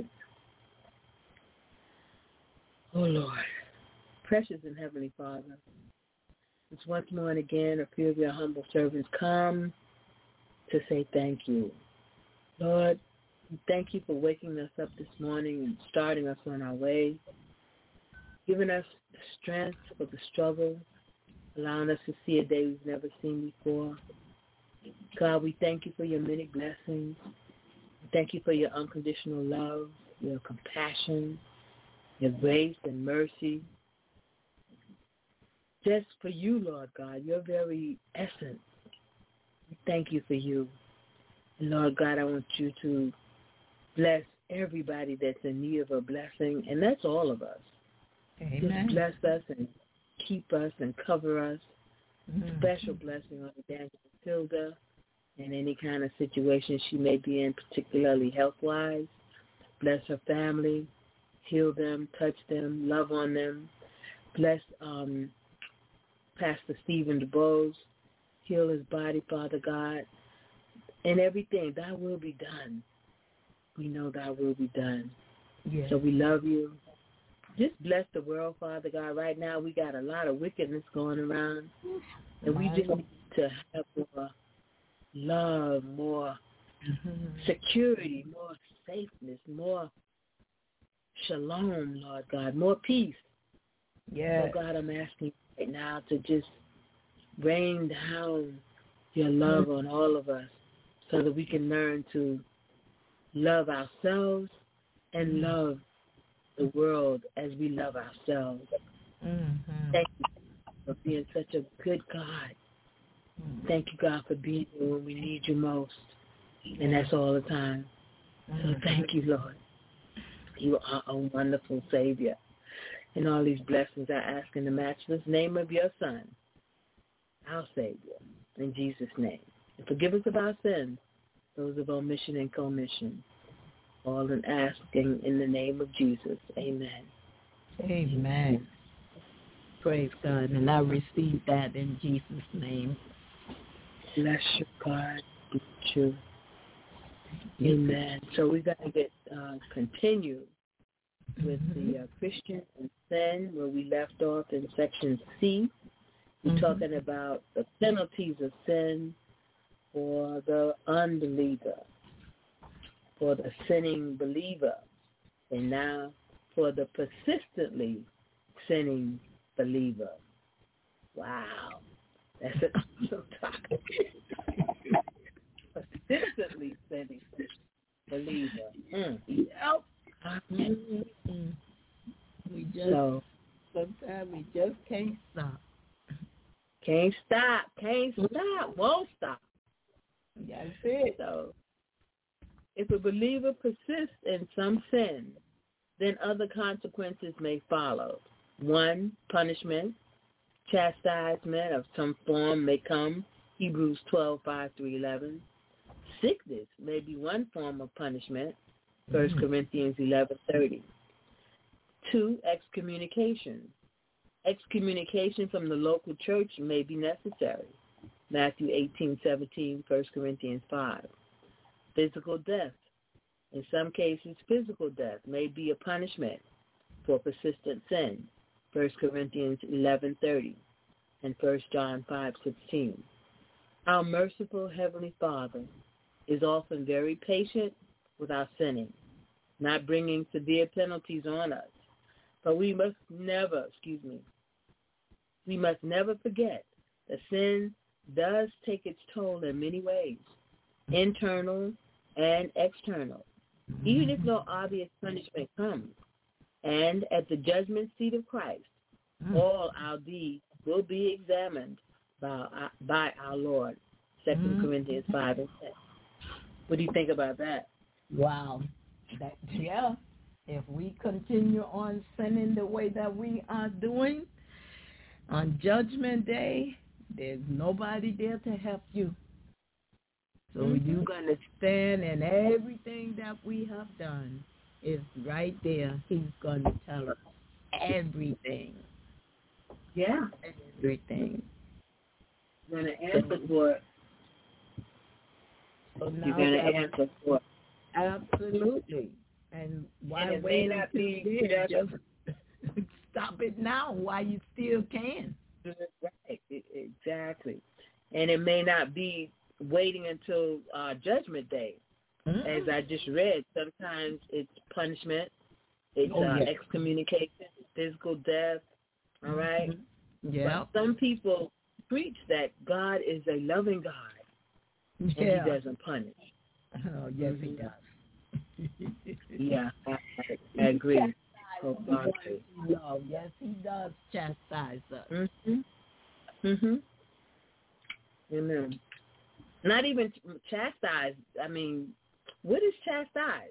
Oh, Lord. Precious and Heavenly Father, it's once more and again a few of your humble servants come to say thank you. Lord, thank you for waking us up this morning and starting us on our way, giving us the strength for the struggle, allowing us to see a day we've never seen before. God, we thank you for your many blessings. Thank you for your unconditional love, your compassion, your grace and mercy. Just for you, Lord God, your very essence. We thank you for you. And Lord God, I want you to bless everybody that's in need of a blessing, and that's all of us. Amen. Just bless us and keep us and cover us. Mm-hmm. Special blessing on Evangelist Hilda in any kind of situation she may be in, particularly health-wise. Bless her family, heal them, touch them, love on them. Bless um, Pastor Stephen DuBose, heal his body, Father God, and everything. Thy will be done. We know thy will be done. Yes. So we love you. Just bless the world, Father God. Right now we got a lot of wickedness going around, and we just need to have more love, more mm-hmm. security, more safeness, more shalom, Lord God, more peace. Yes. So God, I'm asking right now to just rain down your love mm-hmm. on all of us so that we can learn to love ourselves and mm-hmm. love the world as we love ourselves. Mm-hmm. Thank you for being such a good God. Mm-hmm. Thank you, God, for being here when we need you most. And that's all the time. Mm-hmm. So thank you, Lord. You are a wonderful Savior. And all these blessings I ask in the matchless name of your Son, our Savior, in Jesus' name. And forgive us of our sins, those of omission and commission. All in asking in the name of Jesus. Amen. Amen. Praise God. And I receive that in Jesus' name. Bless you, God. Bless you. Amen. So we're going to get uh, continue with mm-hmm. the uh, Christian and sin, where we left off in section C. We're mm-hmm. talking about the penalties of sin for the unbeliever, for the sinning believer, and now for the persistently sinning believer. Wow. That's a topic. Persistently sinning believer. Mm. Yep. Mm-hmm. We just, so, sometimes we just can't stop. Can't stop. Can't stop. Won't stop. That's it. So, if a believer persists in some sin, then other consequences may follow. One, punishment, chastisement of some form may come. Hebrews twelve, five through eleven. Sickness may be one form of punishment. First mm-hmm. Corinthians eleven, thirty. Two, excommunication. Excommunication from the local church may be necessary. Matthew eighteen, seventeen, First Corinthians five. Physical death. In some cases, physical death may be a punishment for persistent sin. First Corinthians eleven, thirty and First John five, sixteen. Our merciful Heavenly Father is often very patient with our sinning, not bringing severe penalties on us. But we must never, excuse me, we must never forget that sin does take its toll in many ways, internal and external, even if no obvious punishment comes. And at the judgment seat of Christ, mm. all our deeds will be examined by our, by our Lord. Second mm. Corinthians five and ten. What do you think about that? Wow. That, yeah. If we continue on sinning the way that we are doing, on Judgment Day, there's nobody there to help you. So mm-hmm. you're going to stand, and everything that we have done is right there. He's going to tell us everything. Yeah. Everything. You're going to answer for it. So now you're going to answer for it. Absolutely. And why and wait not until be then? Just stop it now while you still can. Right. Exactly. And it may not be waiting until uh, Judgment Day. Mm-hmm. As I just read, sometimes it's punishment, it's oh, uh, yeah. excommunication, physical death, all right? Mm-hmm. Yeah. But some people preach that God is a loving God, yeah. and he doesn't punish. Oh, yes, he does. yeah, I, I agree. Oh, love. Yes, he does chastise us. Mm-hmm. Mm-hmm. Amen. Not even chastise. I mean, what is chastise?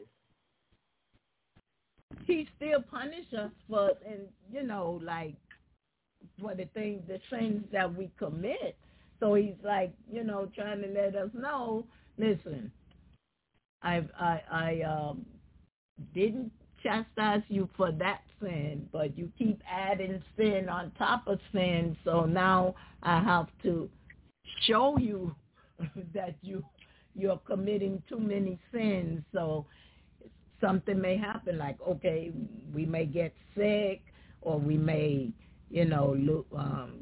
He still punish us for, and you know, like for the things, the sins that we commit. So he's like, you know, trying to let us know. Listen, I I I um didn't chastise you for that sin, but you keep adding sin on top of sin. So now I have to show you that you you're committing too many sins. So something may happen, like okay, we may get sick, or we may, you know, look, um,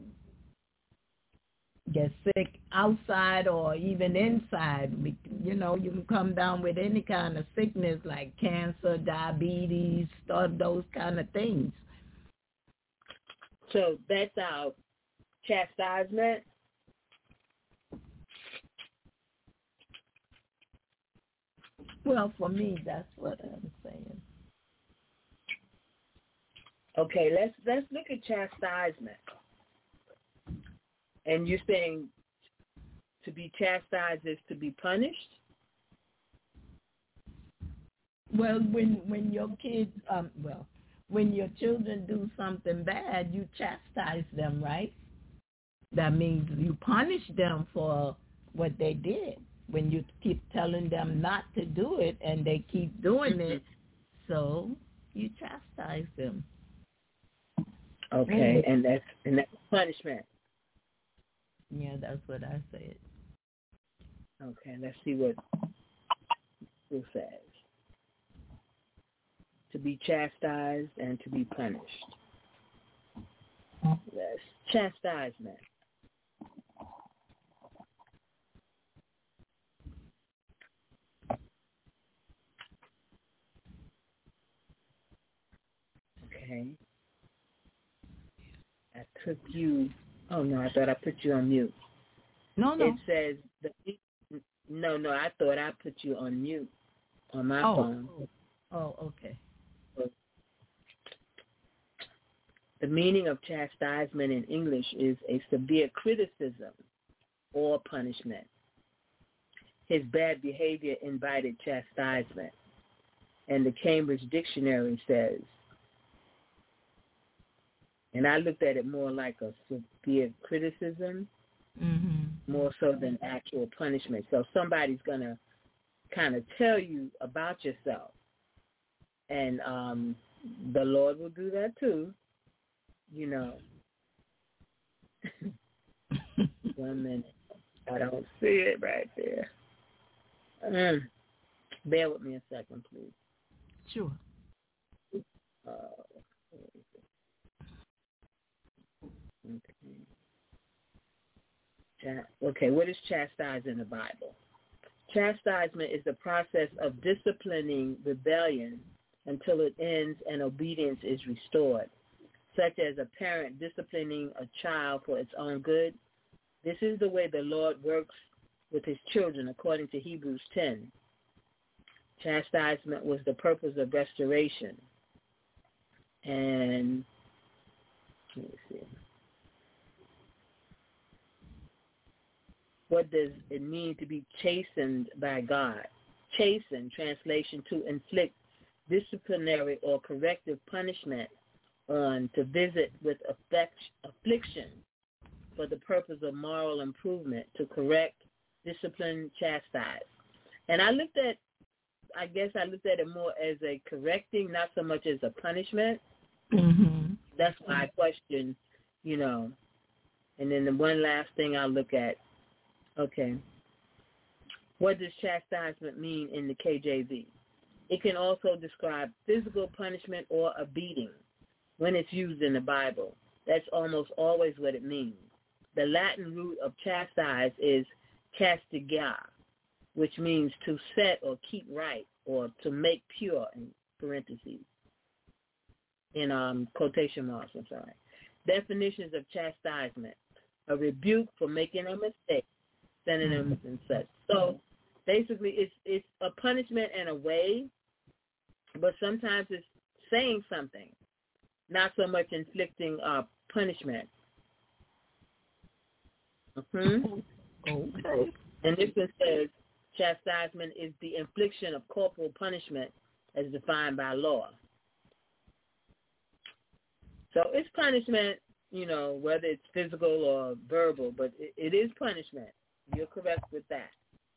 get sick outside or even inside. We, you know, you can come down with any kind of sickness like cancer, diabetes, stuff, those kind of things. So that's our chastisement. Well, for me, that's what I'm saying. Okay, let's let's look at chastisement. And you're saying to be chastised is to be punished? Well, when when your kids, um, well, when your children do something bad, you chastise them, right? That means you punish them for what they did. When you keep telling them not to do it and they keep doing it, so you chastise them. Okay, and that's and that's punishment. Yeah, that's what I said. Okay, let's see what it says. to be chastised and to be punished. Yes, chastisement. Okay. I took you. Oh no, I thought I put you on mute. No, no. It says the. No, no, I thought I put you on mute on my oh. phone. Oh, okay. The meaning of chastisement in English is a severe criticism or punishment. His bad behavior invited chastisement. And the Cambridge Dictionary says, and I looked at it more like a severe criticism, mm-hmm. more so than actual punishment. So somebody's going to kind of tell you about yourself. And um, the Lord will do that too. You know, one minute. I don't see it right there. Mm. Bear with me a second, please. Sure. Uh, okay. Okay, what is chastised in the Bible? Chastisement is the process of disciplining rebellion until it ends and obedience is restored, such as a parent disciplining a child for its own good. This is the way the Lord works with his children, according to Hebrews ten. Chastisement was the purpose of restoration. And let me see. What does it mean to be chastened by God? Chasten, translation, to inflict disciplinary or corrective punishment on, to visit with affliction for the purpose of moral improvement, to correct, discipline, chastise. And I looked at, I guess I looked at it more as a correcting, not so much as a punishment. Mm-hmm. That's why I question, you know. And then the one last thing I'll look at, okay, what does chastisement mean in the K J V? It can also describe physical punishment or a beating. When it's used in the Bible, that's almost always what it means. The Latin root of chastise is castigar, which means to set or keep right or to make pure, in parentheses, in um, quotation marks, I'm sorry. Definitions of chastisement: a rebuke for making a mistake, synonyms and such. So basically it's it's a punishment in a way, but sometimes it's saying something, not so much inflicting uh, punishment. Mm-hmm. Okay. And this one says chastisement is the infliction of corporal punishment as defined by law. So it's punishment, you know, whether it's physical or verbal, but it, it is punishment. You're correct with that.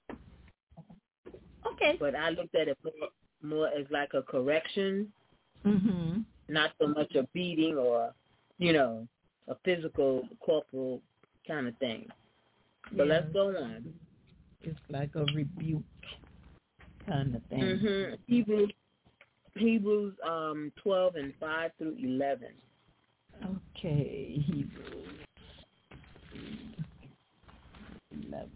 Okay. But I looked at it more, more as like a correction, mm-hmm. not so much a beating or, you know, a physical, corporal kind of thing. But yeah. Let's go on. It's like a rebuke kind of thing. Mm-hmm. Hebrews, Hebrews um, twelve and five through eleven. Okay, Hebrews eleven.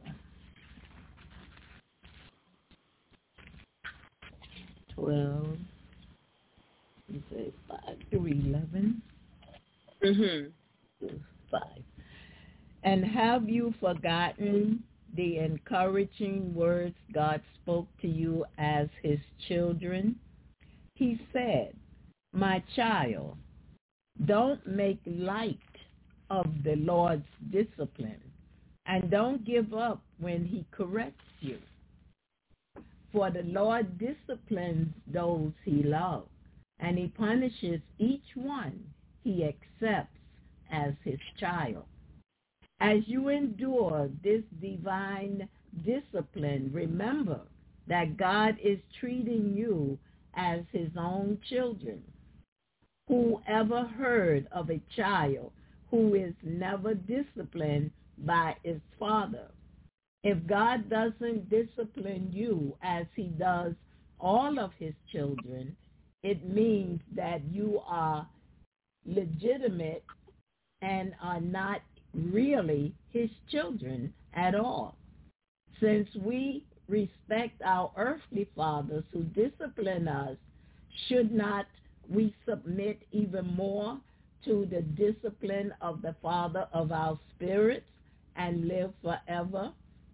twelve. You say five through eleven? Mm-hmm. five. And have you forgotten the encouraging words God spoke to you as his children? He said, "My child, don't make light of the Lord's discipline, and don't give up when he corrects you. For the Lord disciplines those he loves, and he punishes each one he accepts as his child. As you endure this divine discipline, remember that God is treating you as his own children. Whoever heard of a child who is never disciplined by his father? If God doesn't discipline you as he does all of his children, it means that you are legitimate and are not really his children at all. Since we respect our earthly fathers who discipline us, should not we submit even more to the discipline of the Father of our spirits and live forever?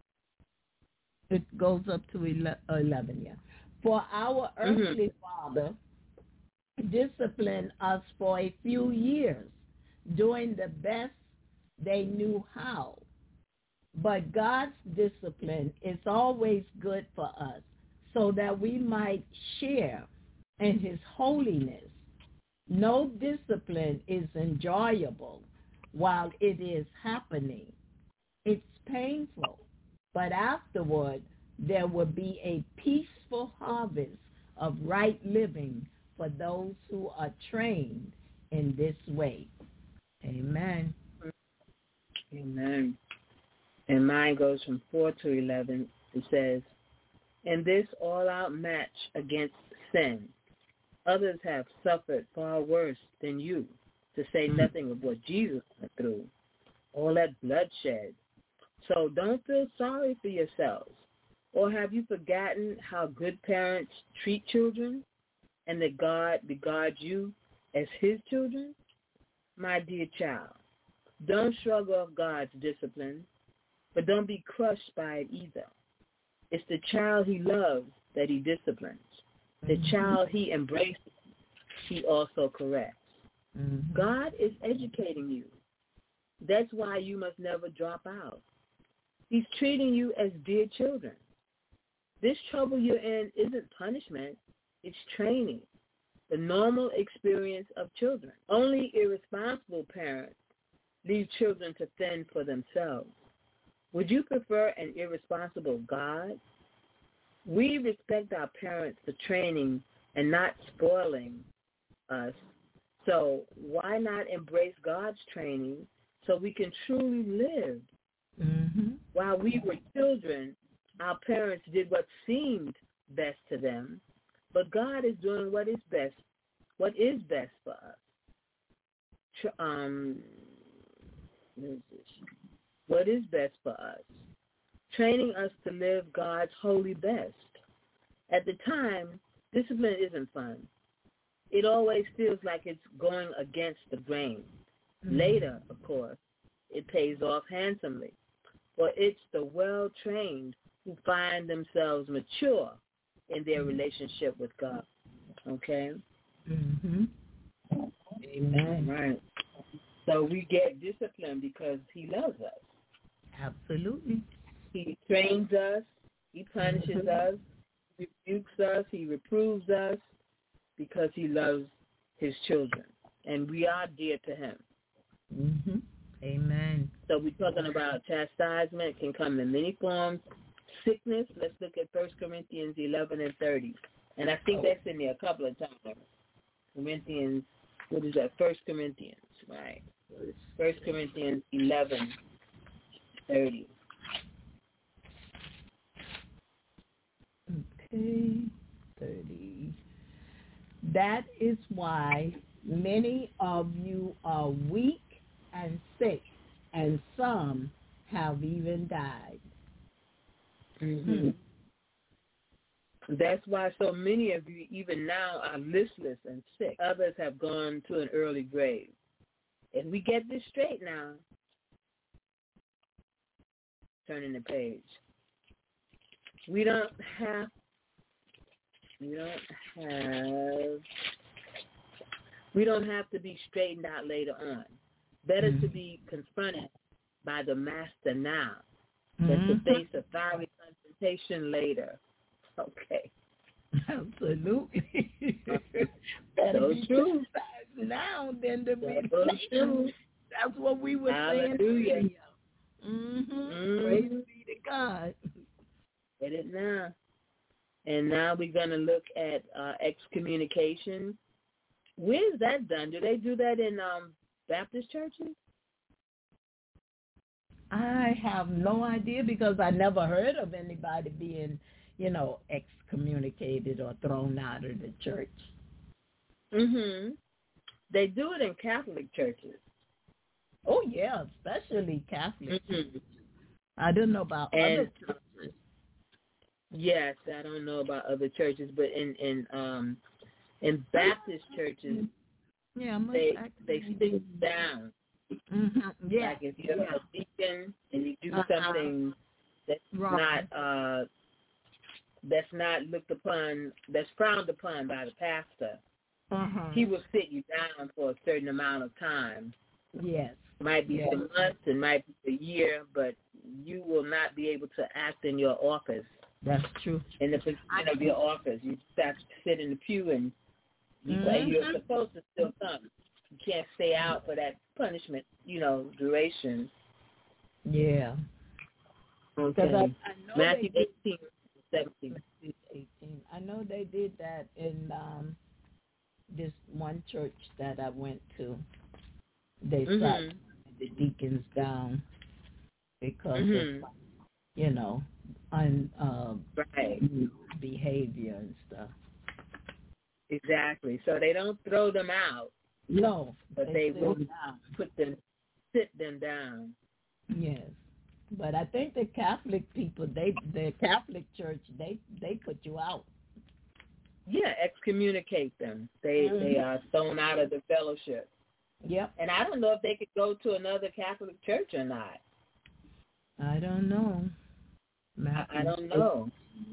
It goes up to eleven, yeah. For our earthly mm-hmm. Father disciplined us for a few years, doing the best they knew how. But God's discipline is always good for us, so that we might share in his holiness. No discipline is enjoyable while it is happening. It's painful, but afterward there will be a peaceful harvest of right living for those who are trained in this way. Amen. Amen. And mine goes from four to eleven. It says, in this all-out match against sin, others have suffered far worse than you, to say mm-hmm. nothing of what Jesus went through, all that bloodshed. So don't feel sorry for yourselves. Or have you forgotten how good parents treat children and that God regards you as his children? My dear child, don't shrug off God's discipline, but don't be crushed by it either. It's the child he loves that he disciplines. The mm-hmm. child he embraces, he also corrects. Mm-hmm. God is educating you. That's why you must never drop out. He's treating you as dear children. This trouble you're in isn't punishment. It's training, the normal experience of children. Only irresponsible parents leave children to fend for themselves. Would you prefer an irresponsible God? We respect our parents for training and not spoiling us. So why not embrace God's training so we can truly live? Mm-hmm. While we were children, our parents did what seemed best to them, but God is doing what is best, what is best for us. Um, what is best for us? Training us to live God's holy best. At the time, discipline isn't fun. It always feels like it's going against the grain. Mm-hmm. Later, of course, it pays off handsomely. For it's the well-trained who find themselves mature in their relationship with God. Okay? Mm-hmm. Amen. Right. So we get discipline because he loves us. Absolutely. He trains us. He punishes mm-hmm. us. He rebukes us. He reproves us because he loves his children. And we are dear to him. Mm-hmm. Amen. So we're talking about chastisement. It can come in many forms. Sickness, let's look at First Corinthians eleven and thirty. And I think that's in there a couple of times. Corinthians, what is that? First Corinthians, right. First Corinthians eleven, thirty. Okay, thirty. That is why many of you are weak and sick, and some have even died. Mm-hmm. That's why so many of you even now are listless and sick. Others have gone to an early grave. And we get this straight now. Turning the page. We don't have, we don't have, we don't have to be straightened out later on. Better mm-hmm. to be confronted by the master now than mm-hmm. to face a fiery confrontation later. Okay. Absolutely. Better so be true. now than to be so later. True. That's what we were Hallelujah. saying. Mm-hmm. Mm-hmm. Praise be to God. Get it now. And now we're going to look at uh, excommunication. Where's that done? Do they do that in um, Baptist churches? I have no idea because I never heard of anybody being, you know, excommunicated or thrown out of the church. Mhm. They do it in Catholic churches. Oh yeah, especially Catholic. Mm-hmm. I don't know about and, other churches. Yes, I don't know about other churches, but in in um in Baptist churches, yeah, they they sit down. Mm-hmm. Yeah. Like if you're yeah. a deacon and you do uh-huh. something that's right. not uh that's not looked upon, that's frowned upon by the pastor, uh-huh. he will sit you down for a certain amount of time. Yes. Might be yes. some months, it might be a year, but you will not be able to act in your office. That's true. In the position of your office, you just have to sit in the pew, and you, mm-hmm. you're supposed to still come. You can't stay out for that punishment, you know, duration. Yeah. Okay. I, I know Matthew they eighteen, seventeen. Matthew eighteen. I know they did that in um, this one church that I went to. They mm-hmm. sat the deacons down because mm-hmm. of, you know, un, uh, right. behavior and stuff. Exactly. So they don't throw them out. No. But they, they will put them, sit them down. Yes. But I think the Catholic people, they the Catholic Church, they, they put you out. Yeah, excommunicate them. They mm-hmm. they are thrown out of the fellowship. Yep. And I don't know if they could go to another Catholic church or not. I don't know. I, I don't know.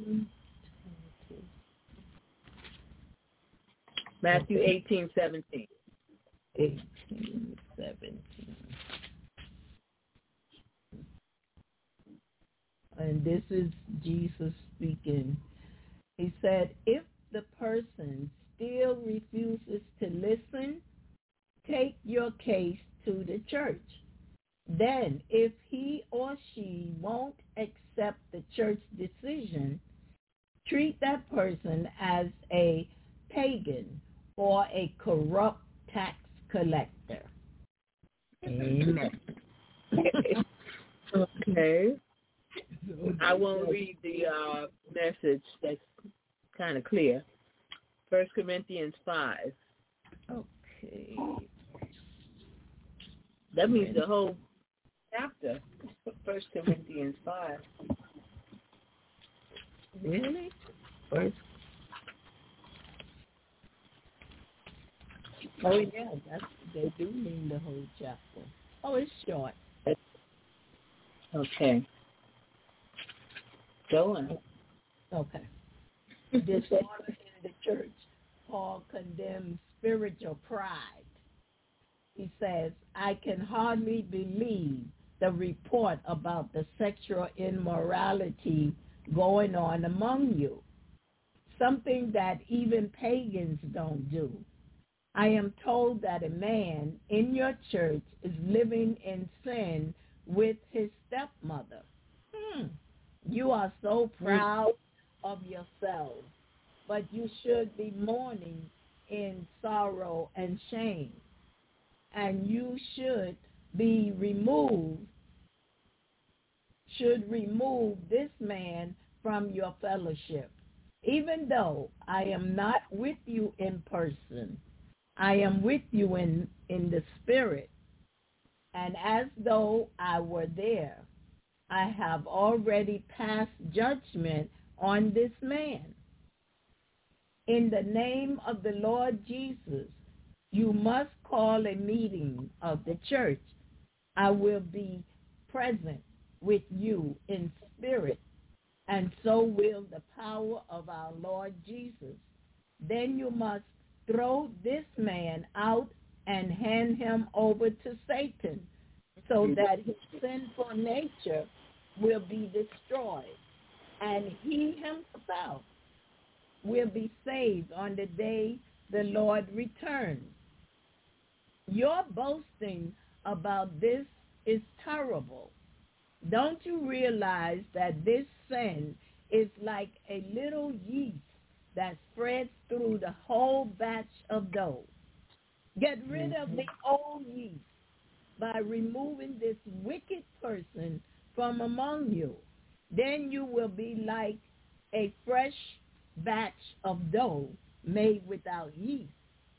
Matthew eighteen, seventeen. eighteen, seventeen. And this is Jesus speaking. He said, if the person still refuses to listen, take your case to the church. Then, if he or she won't accept the church decision, treat that person as a pagan or a corrupt tax collector. Amen. Okay. I won't read the uh, message. That's kind of clear. First Corinthians five. Okay. That means the whole chapter. First Corinthians five. Really? First. Oh yeah, that's they do mean the whole chapter. Oh, it's short. Okay. Go on. Okay. Disorder in the church. Paul condemns spiritual pride. He says, I can hardly believe the report about the sexual immorality going on among you, something that even pagans don't do. I am told that a man in your church is living in sin with his stepmother. Hmm. You are so proud of yourselves, but you should be mourning in sorrow and shame. And you should be removed, should remove this man from your fellowship. Even though I am not with you in person, I am with you in, in the spirit. And as though I were there, I have already passed judgment on this man. In the name of the Lord Jesus, you must call a meeting of the church. I will be present with you in spirit, and so will the power of our Lord Jesus. Then you must throw this man out and hand him over to Satan, so that his sinful nature will be destroyed, and he himself will be saved on the day the Lord returns. Your boasting about this is terrible. Don't you realize that this sin is like a little yeast that spreads through the whole batch of dough? Get rid of the old yeast by removing this wicked person from among you. Then you will be like a fresh batch of dough made without yeast.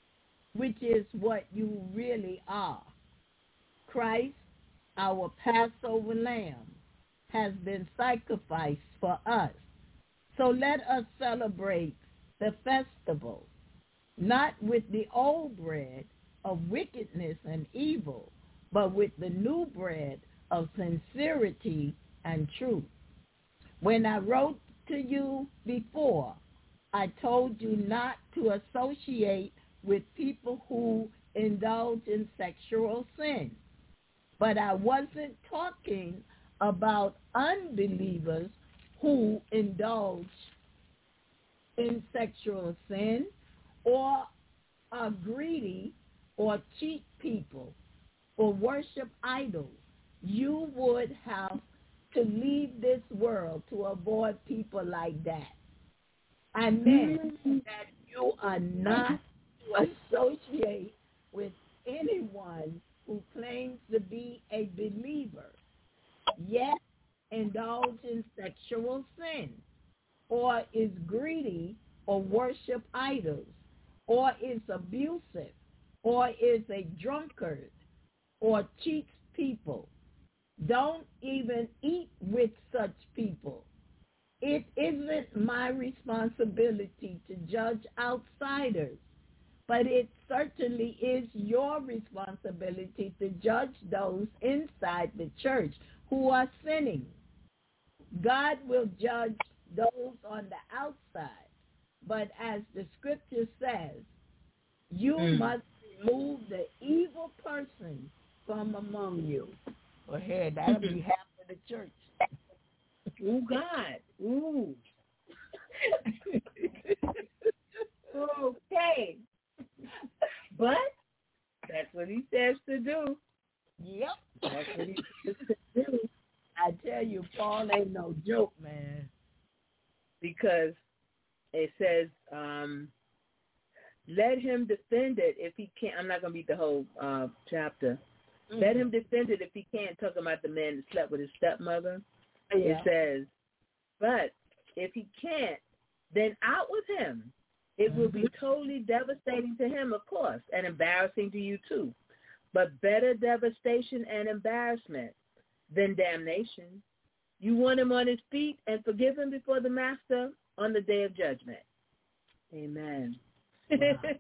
which is what you really are. Christ, our Passover lamb, has been sacrificed for us. So let us celebrate the festival, not with the old bread of wickedness and evil, but with the new bread of sincerity and truth. When I wrote to you before, I told you not to associate with people who indulge in sexual sin. But I wasn't talking about unbelievers who indulge in sexual sin or are greedy or cheat people or worship idols. You would have to leave this world to avoid people like that. I meant that you are not to associate with anyone who claims to be a believer, yet indulge in sexual sin, or is greedy or worship idols, or is abusive, or is a drunkard, or cheats people. Don't even eat with such people. It isn't my responsibility to judge outsiders, but it certainly is your responsibility to judge those inside the church who are sinning. God will judge those on the outside, but as the scripture says, you mm. must remove the evil person from among you. Well, here, that'll be half of the church. Ooh, God. Ooh. Okay. But that's what he says to do. Yep. That's what he says to do. I tell you, Paul ain't no joke, man. Because it says, um, let him defend it if he can't. I'm not going to read the whole uh, chapter. Mm-hmm. Let him defend it if he can't. Talking about the man that slept with his stepmother. Yeah. It says, but if he can't, then out with him. It mm-hmm. will be totally devastating to him, of course, and embarrassing to you too. But better devastation and embarrassment than damnation. You want him on his feet and forgive him before the master on the day of judgment. Amen. Wow.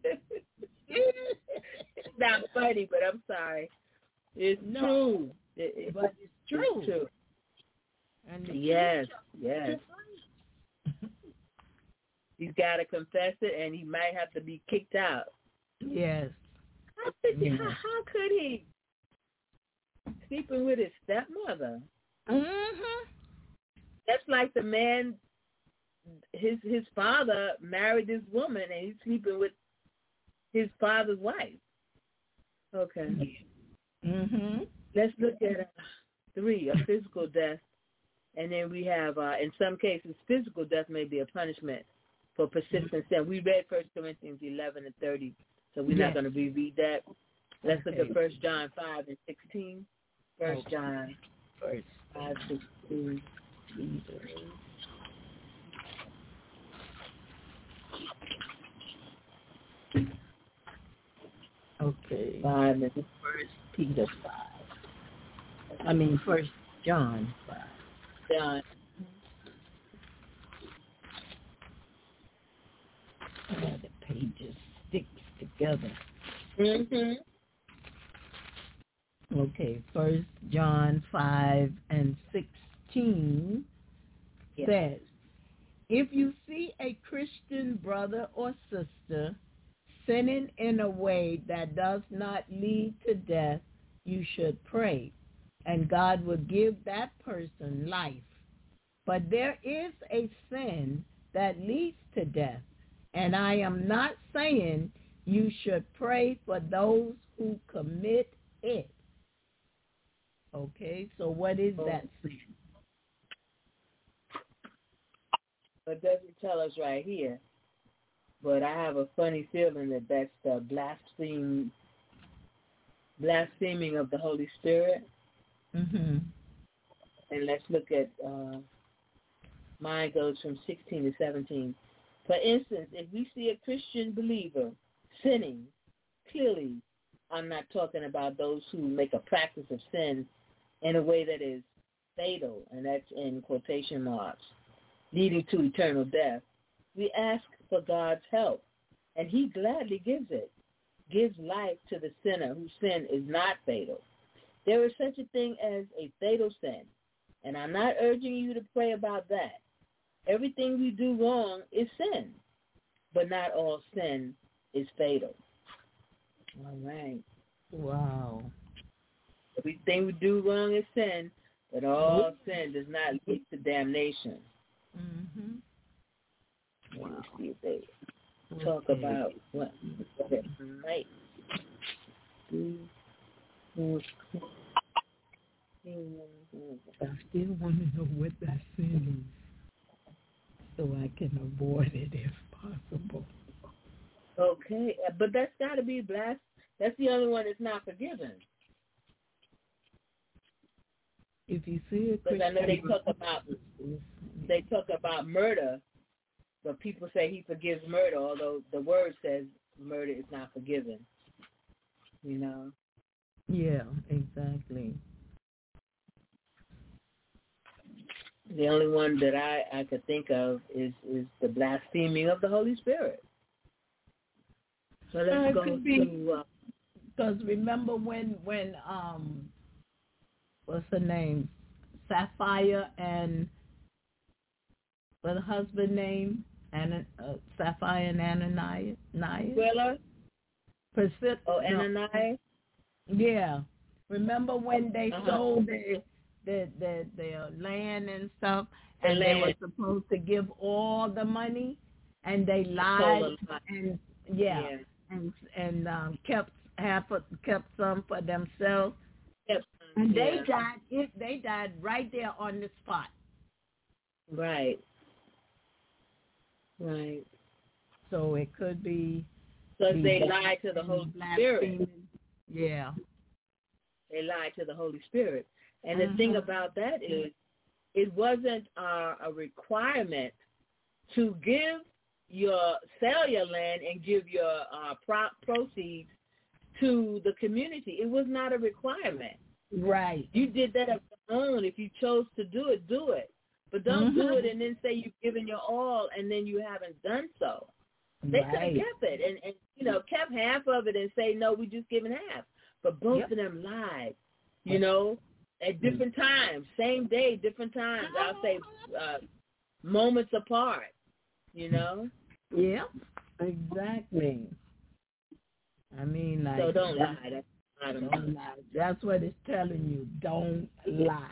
It's not funny, but I'm sorry. It's no, true. It, it, but it's true. It's true. And yes, yes. He's got to confess it, and he might have to be kicked out. Yes. How could, he, how, how could he? Sleeping with his stepmother. Mm-hmm. That's like the man, his his father married this woman, and he's sleeping with his father's wife. Okay. Mm-hmm. Let's look at uh, three, a physical death. And then we have, uh, in some cases, physical death may be a punishment for persistent sin. We read First Corinthians eleven and thirty, so we're yes. not going to reread that. Let's okay. look at First John five and sixteen. First okay. John First. five, sixteen. Okay. Five and First Peter five. I mean, First John five. John. Oh, the pages sticks together. Mm-hmm. Okay, First John five and sixteen yes. says, if you see a Christian brother or sister sinning in a way that does not lead to death, you should pray, and God will give that person life. But there is a sin that leads to death, and I am not saying you should pray for those who commit it. Okay, so what is that sin? It doesn't tell us right here, but I have a funny feeling that that's the blaspheme, blaspheming of the Holy Spirit. Mm-hmm. And let's look at, uh, mine goes from sixteen to seventeen. For instance, if we see a Christian believer sinning, clearly I'm not talking about those who make a practice of sin in a way that is fatal, and that's in quotation marks, leading to eternal death. We ask for God's help, and he gladly gives it, gives life to the sinner whose sin is not fatal. There is such a thing as a fatal sin, and I'm not urging you to pray about that. Everything we do wrong is sin, but not all sin is fatal. All right. Wow. Everything we do wrong is sin, but all sin does not lead to damnation. Mm-hmm. Wow. Let me see if they talk okay. about what that might do. I still want to know what that sin is, so I can avoid it if possible. Okay, but that's got to be blas. That's the only one that's not forgiven. If you see it, because I know they talk about they talk about murder, but people say he forgives murder, although the word says murder is not forgiven. You know. Yeah, exactly. The only one that I, I could think of is, is the blaspheming of the Holy Spirit. So let's uh, go to... Because uh, remember when, when um, what's her name? Sapphire and... What's her husband's name? Anna, uh, Sapphire and Ananias? Priscilla? Priscilla. Oh, Ananias? Yeah. Remember when they uh-huh. sold their... The, the the land and stuff, and the they were supposed to give all the money, and they lied and yeah, yeah. and and um, kept half of, kept some for themselves, yep. and yeah. they died. It they died right there on the spot. Right. Right. So it could be. So they lied to the Holy Spirit. Yeah. They lied to the Holy Spirit. And the uh-huh. thing about that is, it wasn't uh, a requirement to give your, sell your land and give your uh, pro- proceeds to the community. It was not a requirement. Right. You did that of your own. If you chose to do it, do it. But don't uh-huh. do it and then say you've given your all and then you haven't done so. They right. could have kept it and, and, you know, kept half of it and say, no, we just giving half. But both yep. of them lied, you know. At different times, same day, different times. I'll say uh, moments apart, you know? Yeah, exactly. I mean, like... So don't lie. That's, I don't, don't lie. That's what it's telling you. Don't lie.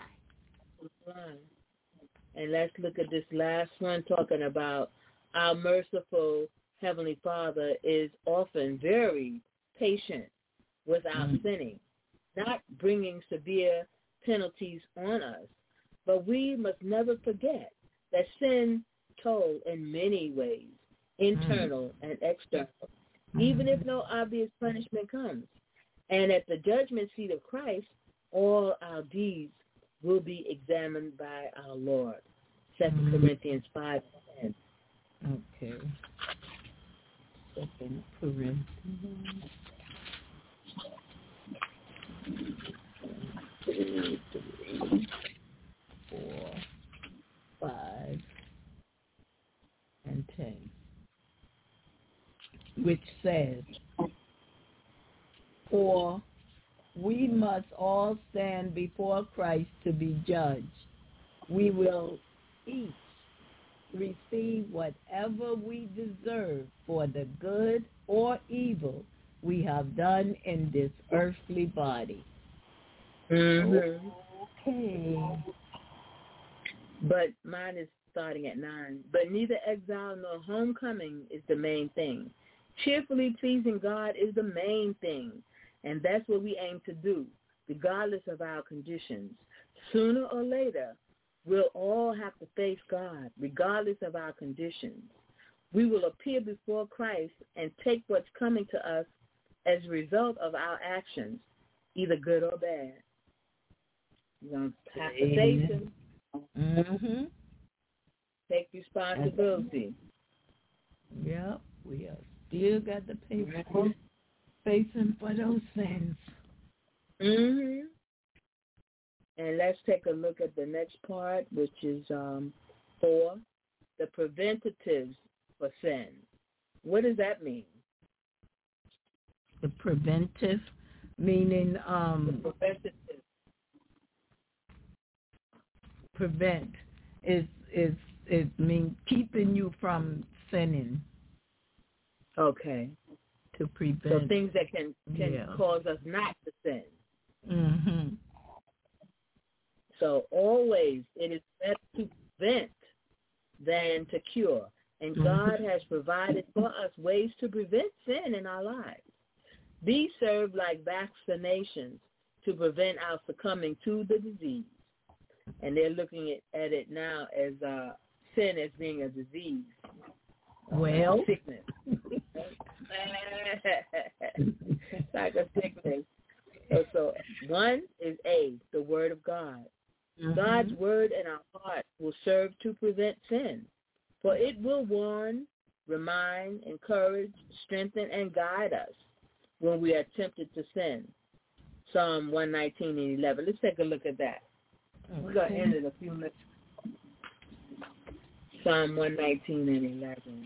And let's look at this last one, talking about our merciful Heavenly Father is often very patient with our mm. sinning, not bringing severe penalties on us. But we must never forget that sin told in many ways, internal mm. and external, mm. even if no obvious punishment comes. And at the judgment seat of Christ, all our deeds will be examined by our Lord. Second mm. Corinthians five ten. Okay. Second Corinthians. Three, three, four, five, and ten, which says, for we must all stand before Christ to be judged. We will each receive whatever we deserve for the good or evil we have done in this earthly body. Mm-hmm. Okay. But mine is starting at nine. But neither exile nor homecoming is the main thing. Cheerfully pleasing God is the main thing. And that's what we aim to do, regardless of our conditions. Sooner or later, we'll all have to face God, regardless of our conditions. We will appear before Christ and take what's coming to us as a result of our actions, either good or bad. You're going to have to face him. Mm-hmm. Take responsibility. Yep, we are still got to pay for face him for those sins. Mm-hmm. And let's take a look at the next part, which is um, four, the preventatives for sin. What does that mean? The preventive, meaning um, the preventative. Prevent is is it means keeping you from sinning. Okay. To prevent. So things that can can yeah. cause us not to sin. Mm-hmm. So always it is better to prevent than to cure. And mm-hmm. God has provided for us ways to prevent sin in our lives. These serve like vaccinations to prevent our succumbing to the disease. And they're looking at, at it now as uh, sin as being a disease. Well. A sickness. It's like a sickness. So, so one is A, the Word of God. Mm-hmm. God's Word in our heart will serve to prevent sin, for it will warn, remind, encourage, strengthen, and guide us when we are tempted to sin. Psalm one nineteen and eleven. Let's take a look at that. Okay. We're going to end in a few minutes. Psalm one nineteen and eleven.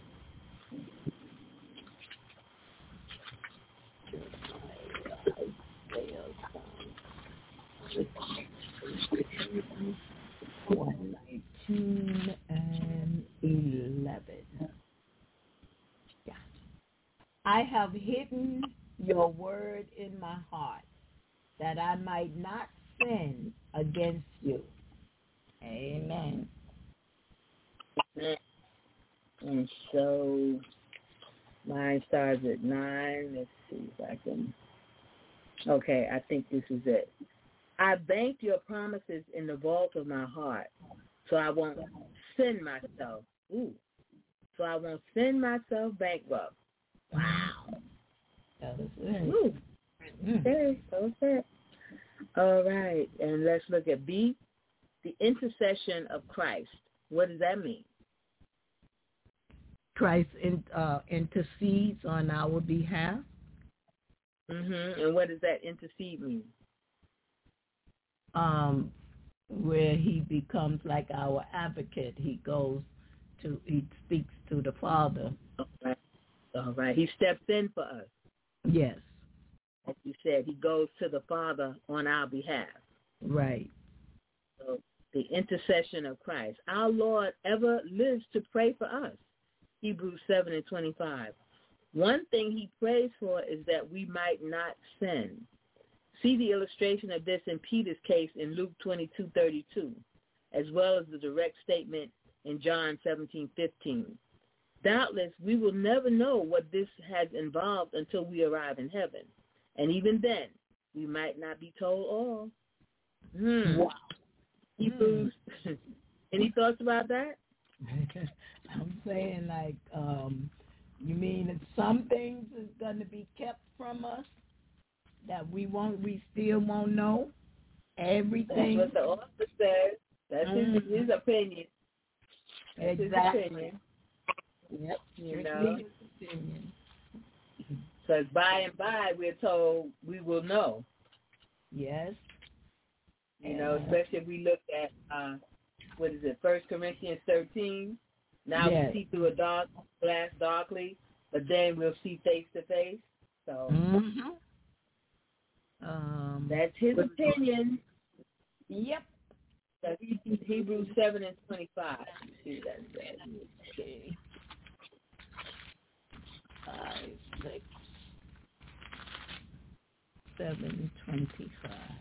one nineteen and eleven. Yeah. I have hidden your word in my heart that I might not sin against you. Amen. And so mine starts at nine. Let's see if I can. Okay, I think this is it. I banked your promises in the vault of my heart, so I won't send myself. Ooh, so I won't send myself bankrupt. Wow. That was it. Ooh. Okay, okay. All right, and let's look at B, the intercession of Christ. What does that mean? Christ in, uh, intercedes on our behalf. Mm-hmm. And what does that intercede mean? Um, where he becomes like our advocate. He goes to, he speaks to the Father. All right. All right. He steps in for us. Yes. As you said, he goes to the Father on our behalf. Right. So the intercession of Christ. Our Lord ever lives to pray for us. Hebrews seven and twenty-five. One thing he prays for is that we might not sin. See the illustration of this in Peter's case in Luke twenty-two thirty-two, as well as the direct statement in John seventeen fifteen. Doubtless, we will never know what this has involved until we arrive in heaven. And even then, we might not be told all. Hmm. Wow. Hebrews, mm. Any thoughts about that? I'm saying, like, um, you mean that some things is going to be kept from us that we won't, we still won't know? Everything. That's what the author says. That's mm. his, his opinion. That's exactly. His opinion. Yep. You know. His opinion. Because by and by, we're told we will know. Yes. You yeah. know, especially if we look at, uh, what is it, First Corinthians thirteen. Now yes. we see through a dark glass darkly, but then we'll see face to face. So mm-hmm. um, that's his opinion. Yep. So Hebrews seven and twenty-five. See that says. Okay. Five, six, seven, twenty-five.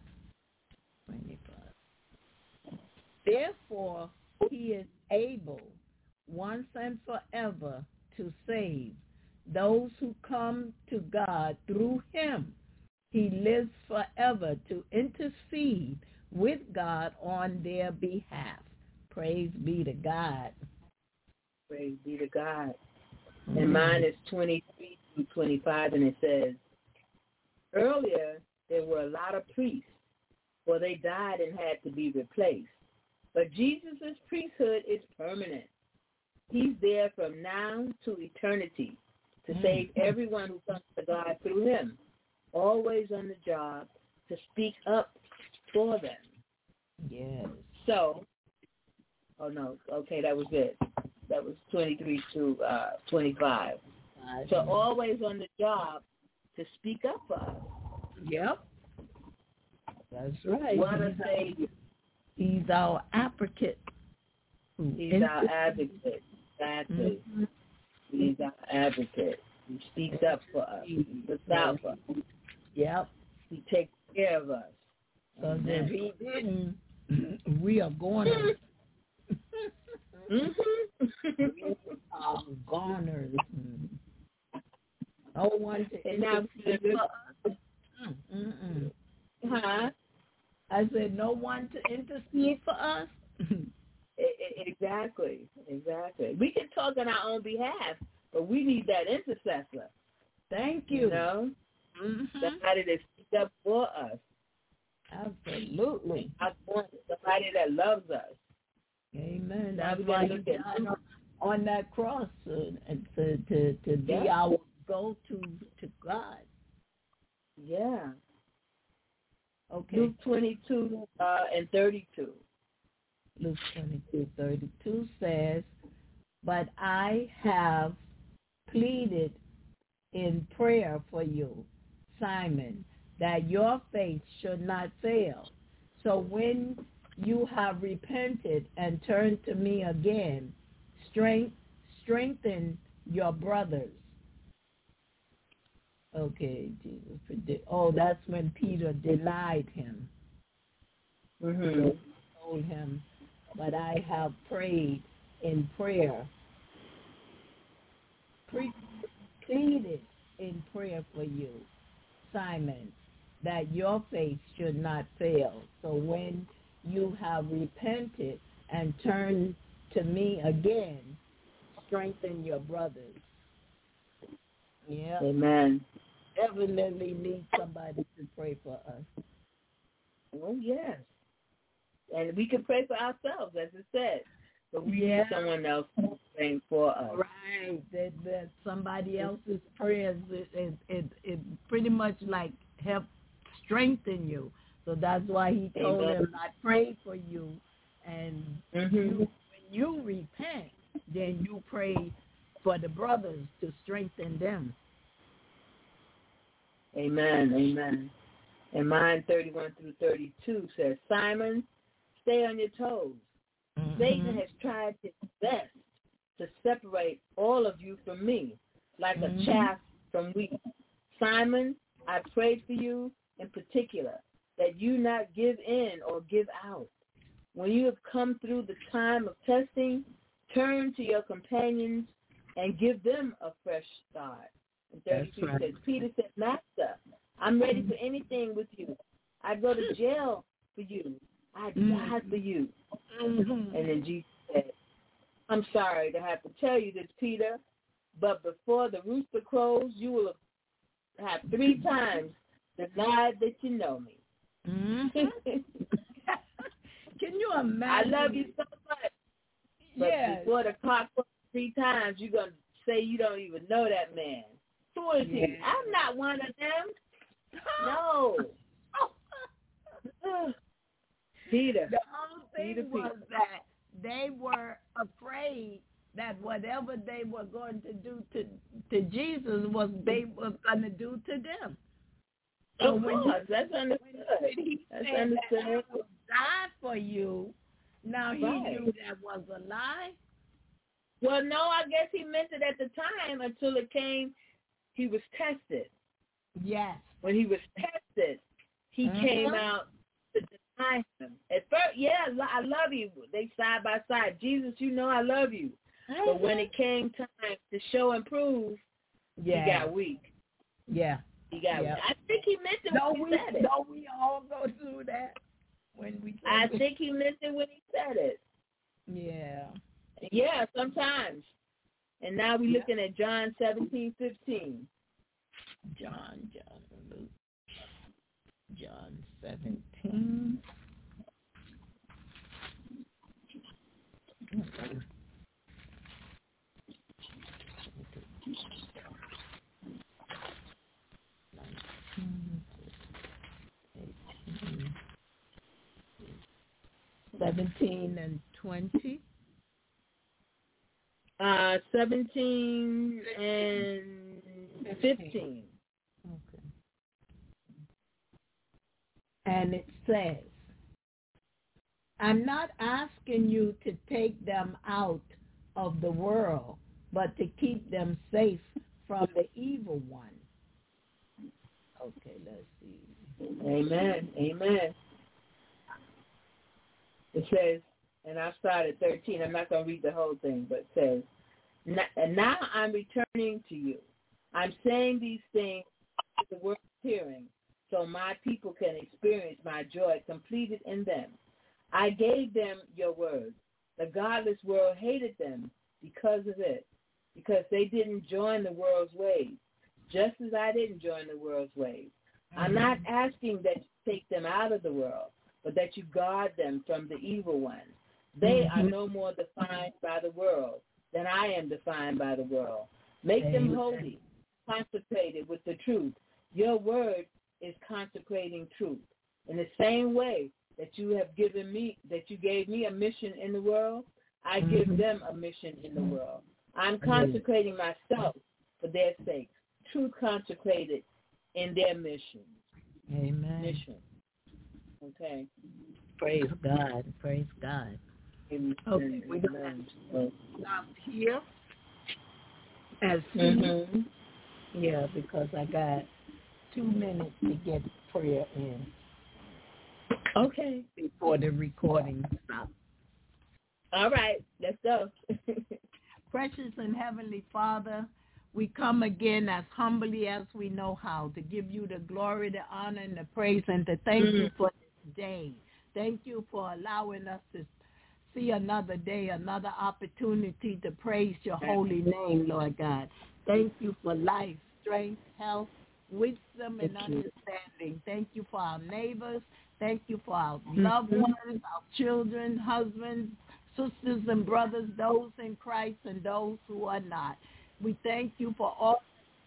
Twenty-five. Therefore, he is able once and forever to save those who come to God through him. He lives forever to intercede with God on their behalf. Praise be to God. Praise be to God. Mm-hmm. And mine is twenty-three through twenty-five, and it says, earlier there were a lot of priests, for they died and had to be replaced. But Jesus' priesthood is permanent. He's there from now to eternity. to save everyone who comes to God through him. Always on the job to speak up for them. Yes. So, oh no, okay, that was it. That was twenty-three to uh, twenty-five. Uh, so always on the job to speak up for us. Yep. That's right. What a Savior. He's our advocate. He's our advocate. Exactly. Mm-hmm. He's our advocate. He speaks up for us. He looks out for us. Yep. He takes care of us. So if he didn't, we are going to we are goners. No one to intercede for us. Mm-mm. Huh? I said no one to intercede for us. Exactly. Exactly. We can talk on our own behalf, but we need that intercessor. Thank you. You know? Mm-hmm. Somebody that speaks up for us. Absolutely. Somebody that loves us. Amen. That's why he died on, on that cross uh, to to to be yeah. our go to to God. Yeah. Okay. Luke twenty-two uh, and thirty-two. Luke twenty-two thirty-two says, "But I have pleaded in prayer for you, Simon, that your faith should not fail. So when you have repented and turned to me again, strength, strengthen your brothers." Okay, Jesus. Oh, that's when Peter denied him. Mm-hmm. He told him, "But I have prayed in prayer, pre- pleaded in prayer for you, Simon, that your faith should not fail. So when you have repented and turned to me again, strengthen your brothers." Yeah. Amen. Definitely need somebody to pray for us. Oh, yes. And we can pray for ourselves, as it said. But we yeah. need someone else praying for us. Right. That, that somebody else's prayers, it, it, it, it pretty much like help strengthen you. So that's why he told Amen. him, "I pray for you." And mm-hmm. you, when you repent, then you pray for the brothers to strengthen them. Amen, amen. And mine thirty-one through thirty-two says, "Simon, stay on your toes. Mm-hmm. Satan has tried his best to separate all of you from me, like mm-hmm. a chaff from wheat. Simon, I prayed for you in particular, that you not give in or give out. When you have come through the time of testing, turn to your companions and give them a fresh start." And thirty-two right. says, Peter said, "Master, I'm ready for anything with you. I go to jail for you. I die mm-hmm. for you." Mm-hmm. And then Jesus said, "I'm sorry to have to tell you this, Peter, but before the rooster crows, you will have three times denied that you know me." Mm-hmm. Can you imagine? I love you so much. But yes. before the clock crows three times, you're going to say you don't even know that man. Who is yeah. he? I'm not one of them. No. Peter. The whole thing Peter, was Peter. that they were afraid that whatever they were going to do to to Jesus was they were going to do to them. So of when course, he, that's understood. When he that's said understood. That I will die for you, now he right. knew that was a lie. Well, no, I guess he meant it at the time until it came. He was tested. Yes. When he was tested, he mm-hmm. came out to deny him. At first, yeah, I love you. They side by side. Jesus, you know I love you. Mm-hmm. But when it came time to show and prove, yeah. he got weak. Yeah. He got yeah. weak. I think he meant it no, when we, he said it. No, we all go through that when we I it. think he meant it when he said it. Yeah. Yeah, sometimes. And now we're yeah. looking at John seventeen fifteen. John, John, Luke. John seventeen. seventeen and twenty. Uh, seventeen and fifteen. Okay. And it says, I'm not asking you to take them out of the world, but to keep them safe from the evil one. Okay, let's see. Amen. Amen. It says, and I start at thirteen. I'm not going to read the whole thing, but it says, and now I'm returning to you. I'm saying these things to the world's hearing, so my people can experience my joy completed in them. I gave them your word. The godless world hated them because of it, because they didn't join the world's ways, just as I didn't join the world's ways. I'm not asking that you take them out of the world, but that you guard them from the evil one. They are no more defined by the world than I am defined by the world. Make them holy, consecrated with the truth. Your word is consecrating truth. In the same way that you have given me, that you gave me a mission in the world, I give them a mission in the world. I'm consecrating myself for their sake. Truth consecrated in their mission. Amen. Mission. Okay. Praise God. Praise God. Amen. Okay, we're going to stop here. As mm-hmm. Yeah, because I got two minutes to get prayer in. Okay. Before the recording stops. All right, let's go. Precious and Heavenly Father, we come again as humbly as we know how to give you the glory, the honor, and the praise, and to thank mm. you for this day. Thank you for allowing us to see another day, another opportunity to praise your holy name, Lord God. Thank you for life, strength, health, wisdom, and understanding. Thank you for our neighbors. Thank you for our loved ones, our children, husbands, sisters and brothers, those in Christ and those who are not. We thank you for all,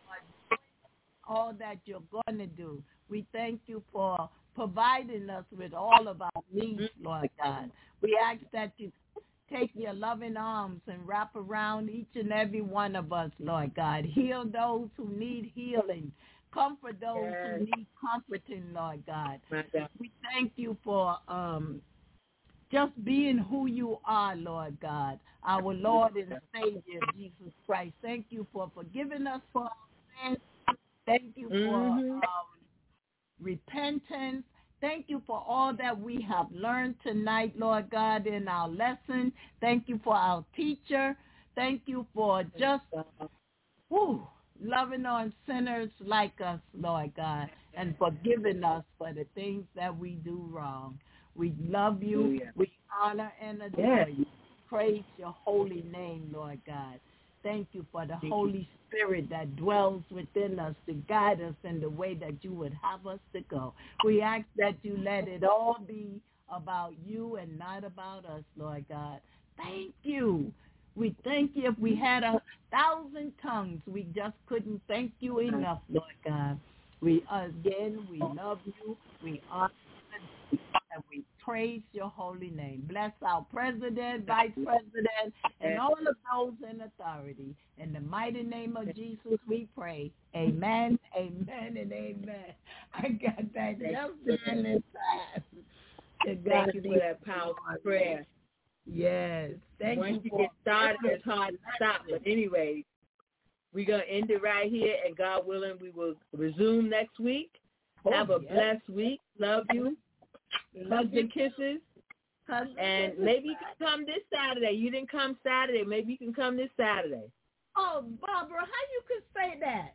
all that you're going to do. We thank you for providing us with all of our needs, Lord God. We ask that you take your loving arms and wrap around each and every one of us, Lord God. Heal those who need healing. Comfort those yes. who need comforting, Lord God. We thank you for um, just being who you are, Lord God, our Lord and Savior, Jesus Christ. Thank you for forgiving us for our sins. Thank you for mm-hmm. um, repentance. Thank you for all that we have learned tonight, Lord God, in our lesson. Thank you for our teacher. Thank you for just whew, loving on sinners like us, Lord God, and forgiving us for the things that we do wrong. We love you. We honor and adore yes. you. Praise your holy name, Lord God. Thank you for the Holy Spirit that dwells within us to guide us in the way that you would have us to go. We ask that you let it all be about you and not about us, Lord God. Thank you. We thank you. If we had a thousand tongues, we just couldn't thank you enough, Lord God. We, again, we love you. We honor you, and we praise your holy name. Bless our president, vice president, and all of those in authority. In the mighty name of Jesus, we pray. Amen, amen, and amen. I got that just in this time. Thank you for that powerful prayer. Yes. Thank Once you you get started, it's hard to stop. But anyway, we're going to end it right here, and God willing, we will resume next week. Oh, Have a yes. blessed week. Love you. Hugs and kisses. Hugs and kisses. Maybe you can come this Saturday. You didn't come Saturday. Maybe you can come this Saturday. Oh, Barbara, how you could say that?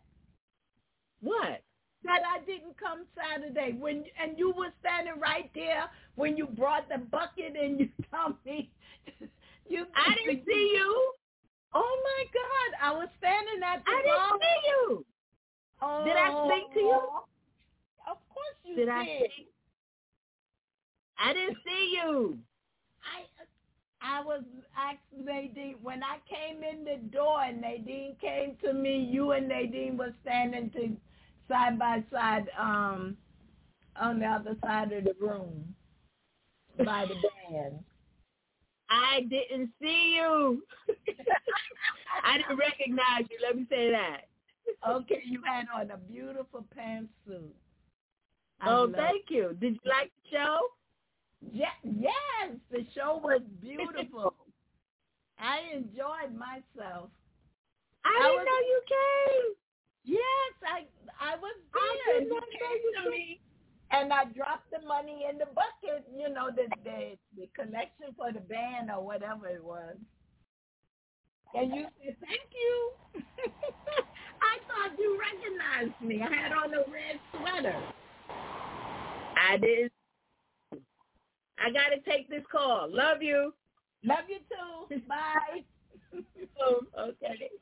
What? That I didn't come Saturday when and you were standing right there when you brought the bucket and you told me you I didn't see you. Oh my God. I was standing at the I didn't bar. see you. Oh. Did I speak to you? Of course you did. did. I speak? I didn't see you. I I was asked Nadine when I came in the door and Nadine came to me, you and Nadine were standing to side by side um, on the other side of the room by the band. I didn't see you. I didn't recognize you. Let me say that. Okay, you had on a beautiful pantsuit. I Oh, love thank you. Did you like the show? Yeah, yes, the show was beautiful. I enjoyed myself. I, I didn't was, know you came. Yes, I I was there. I and you came to me, and I dropped the money in the bucket. You know, the the, the collection for the band or whatever it was. And you said thank you. I thought you recognized me. I had on a red sweater. I did. I got to take this call. Love you. Love you too. Bye. Oh, okay.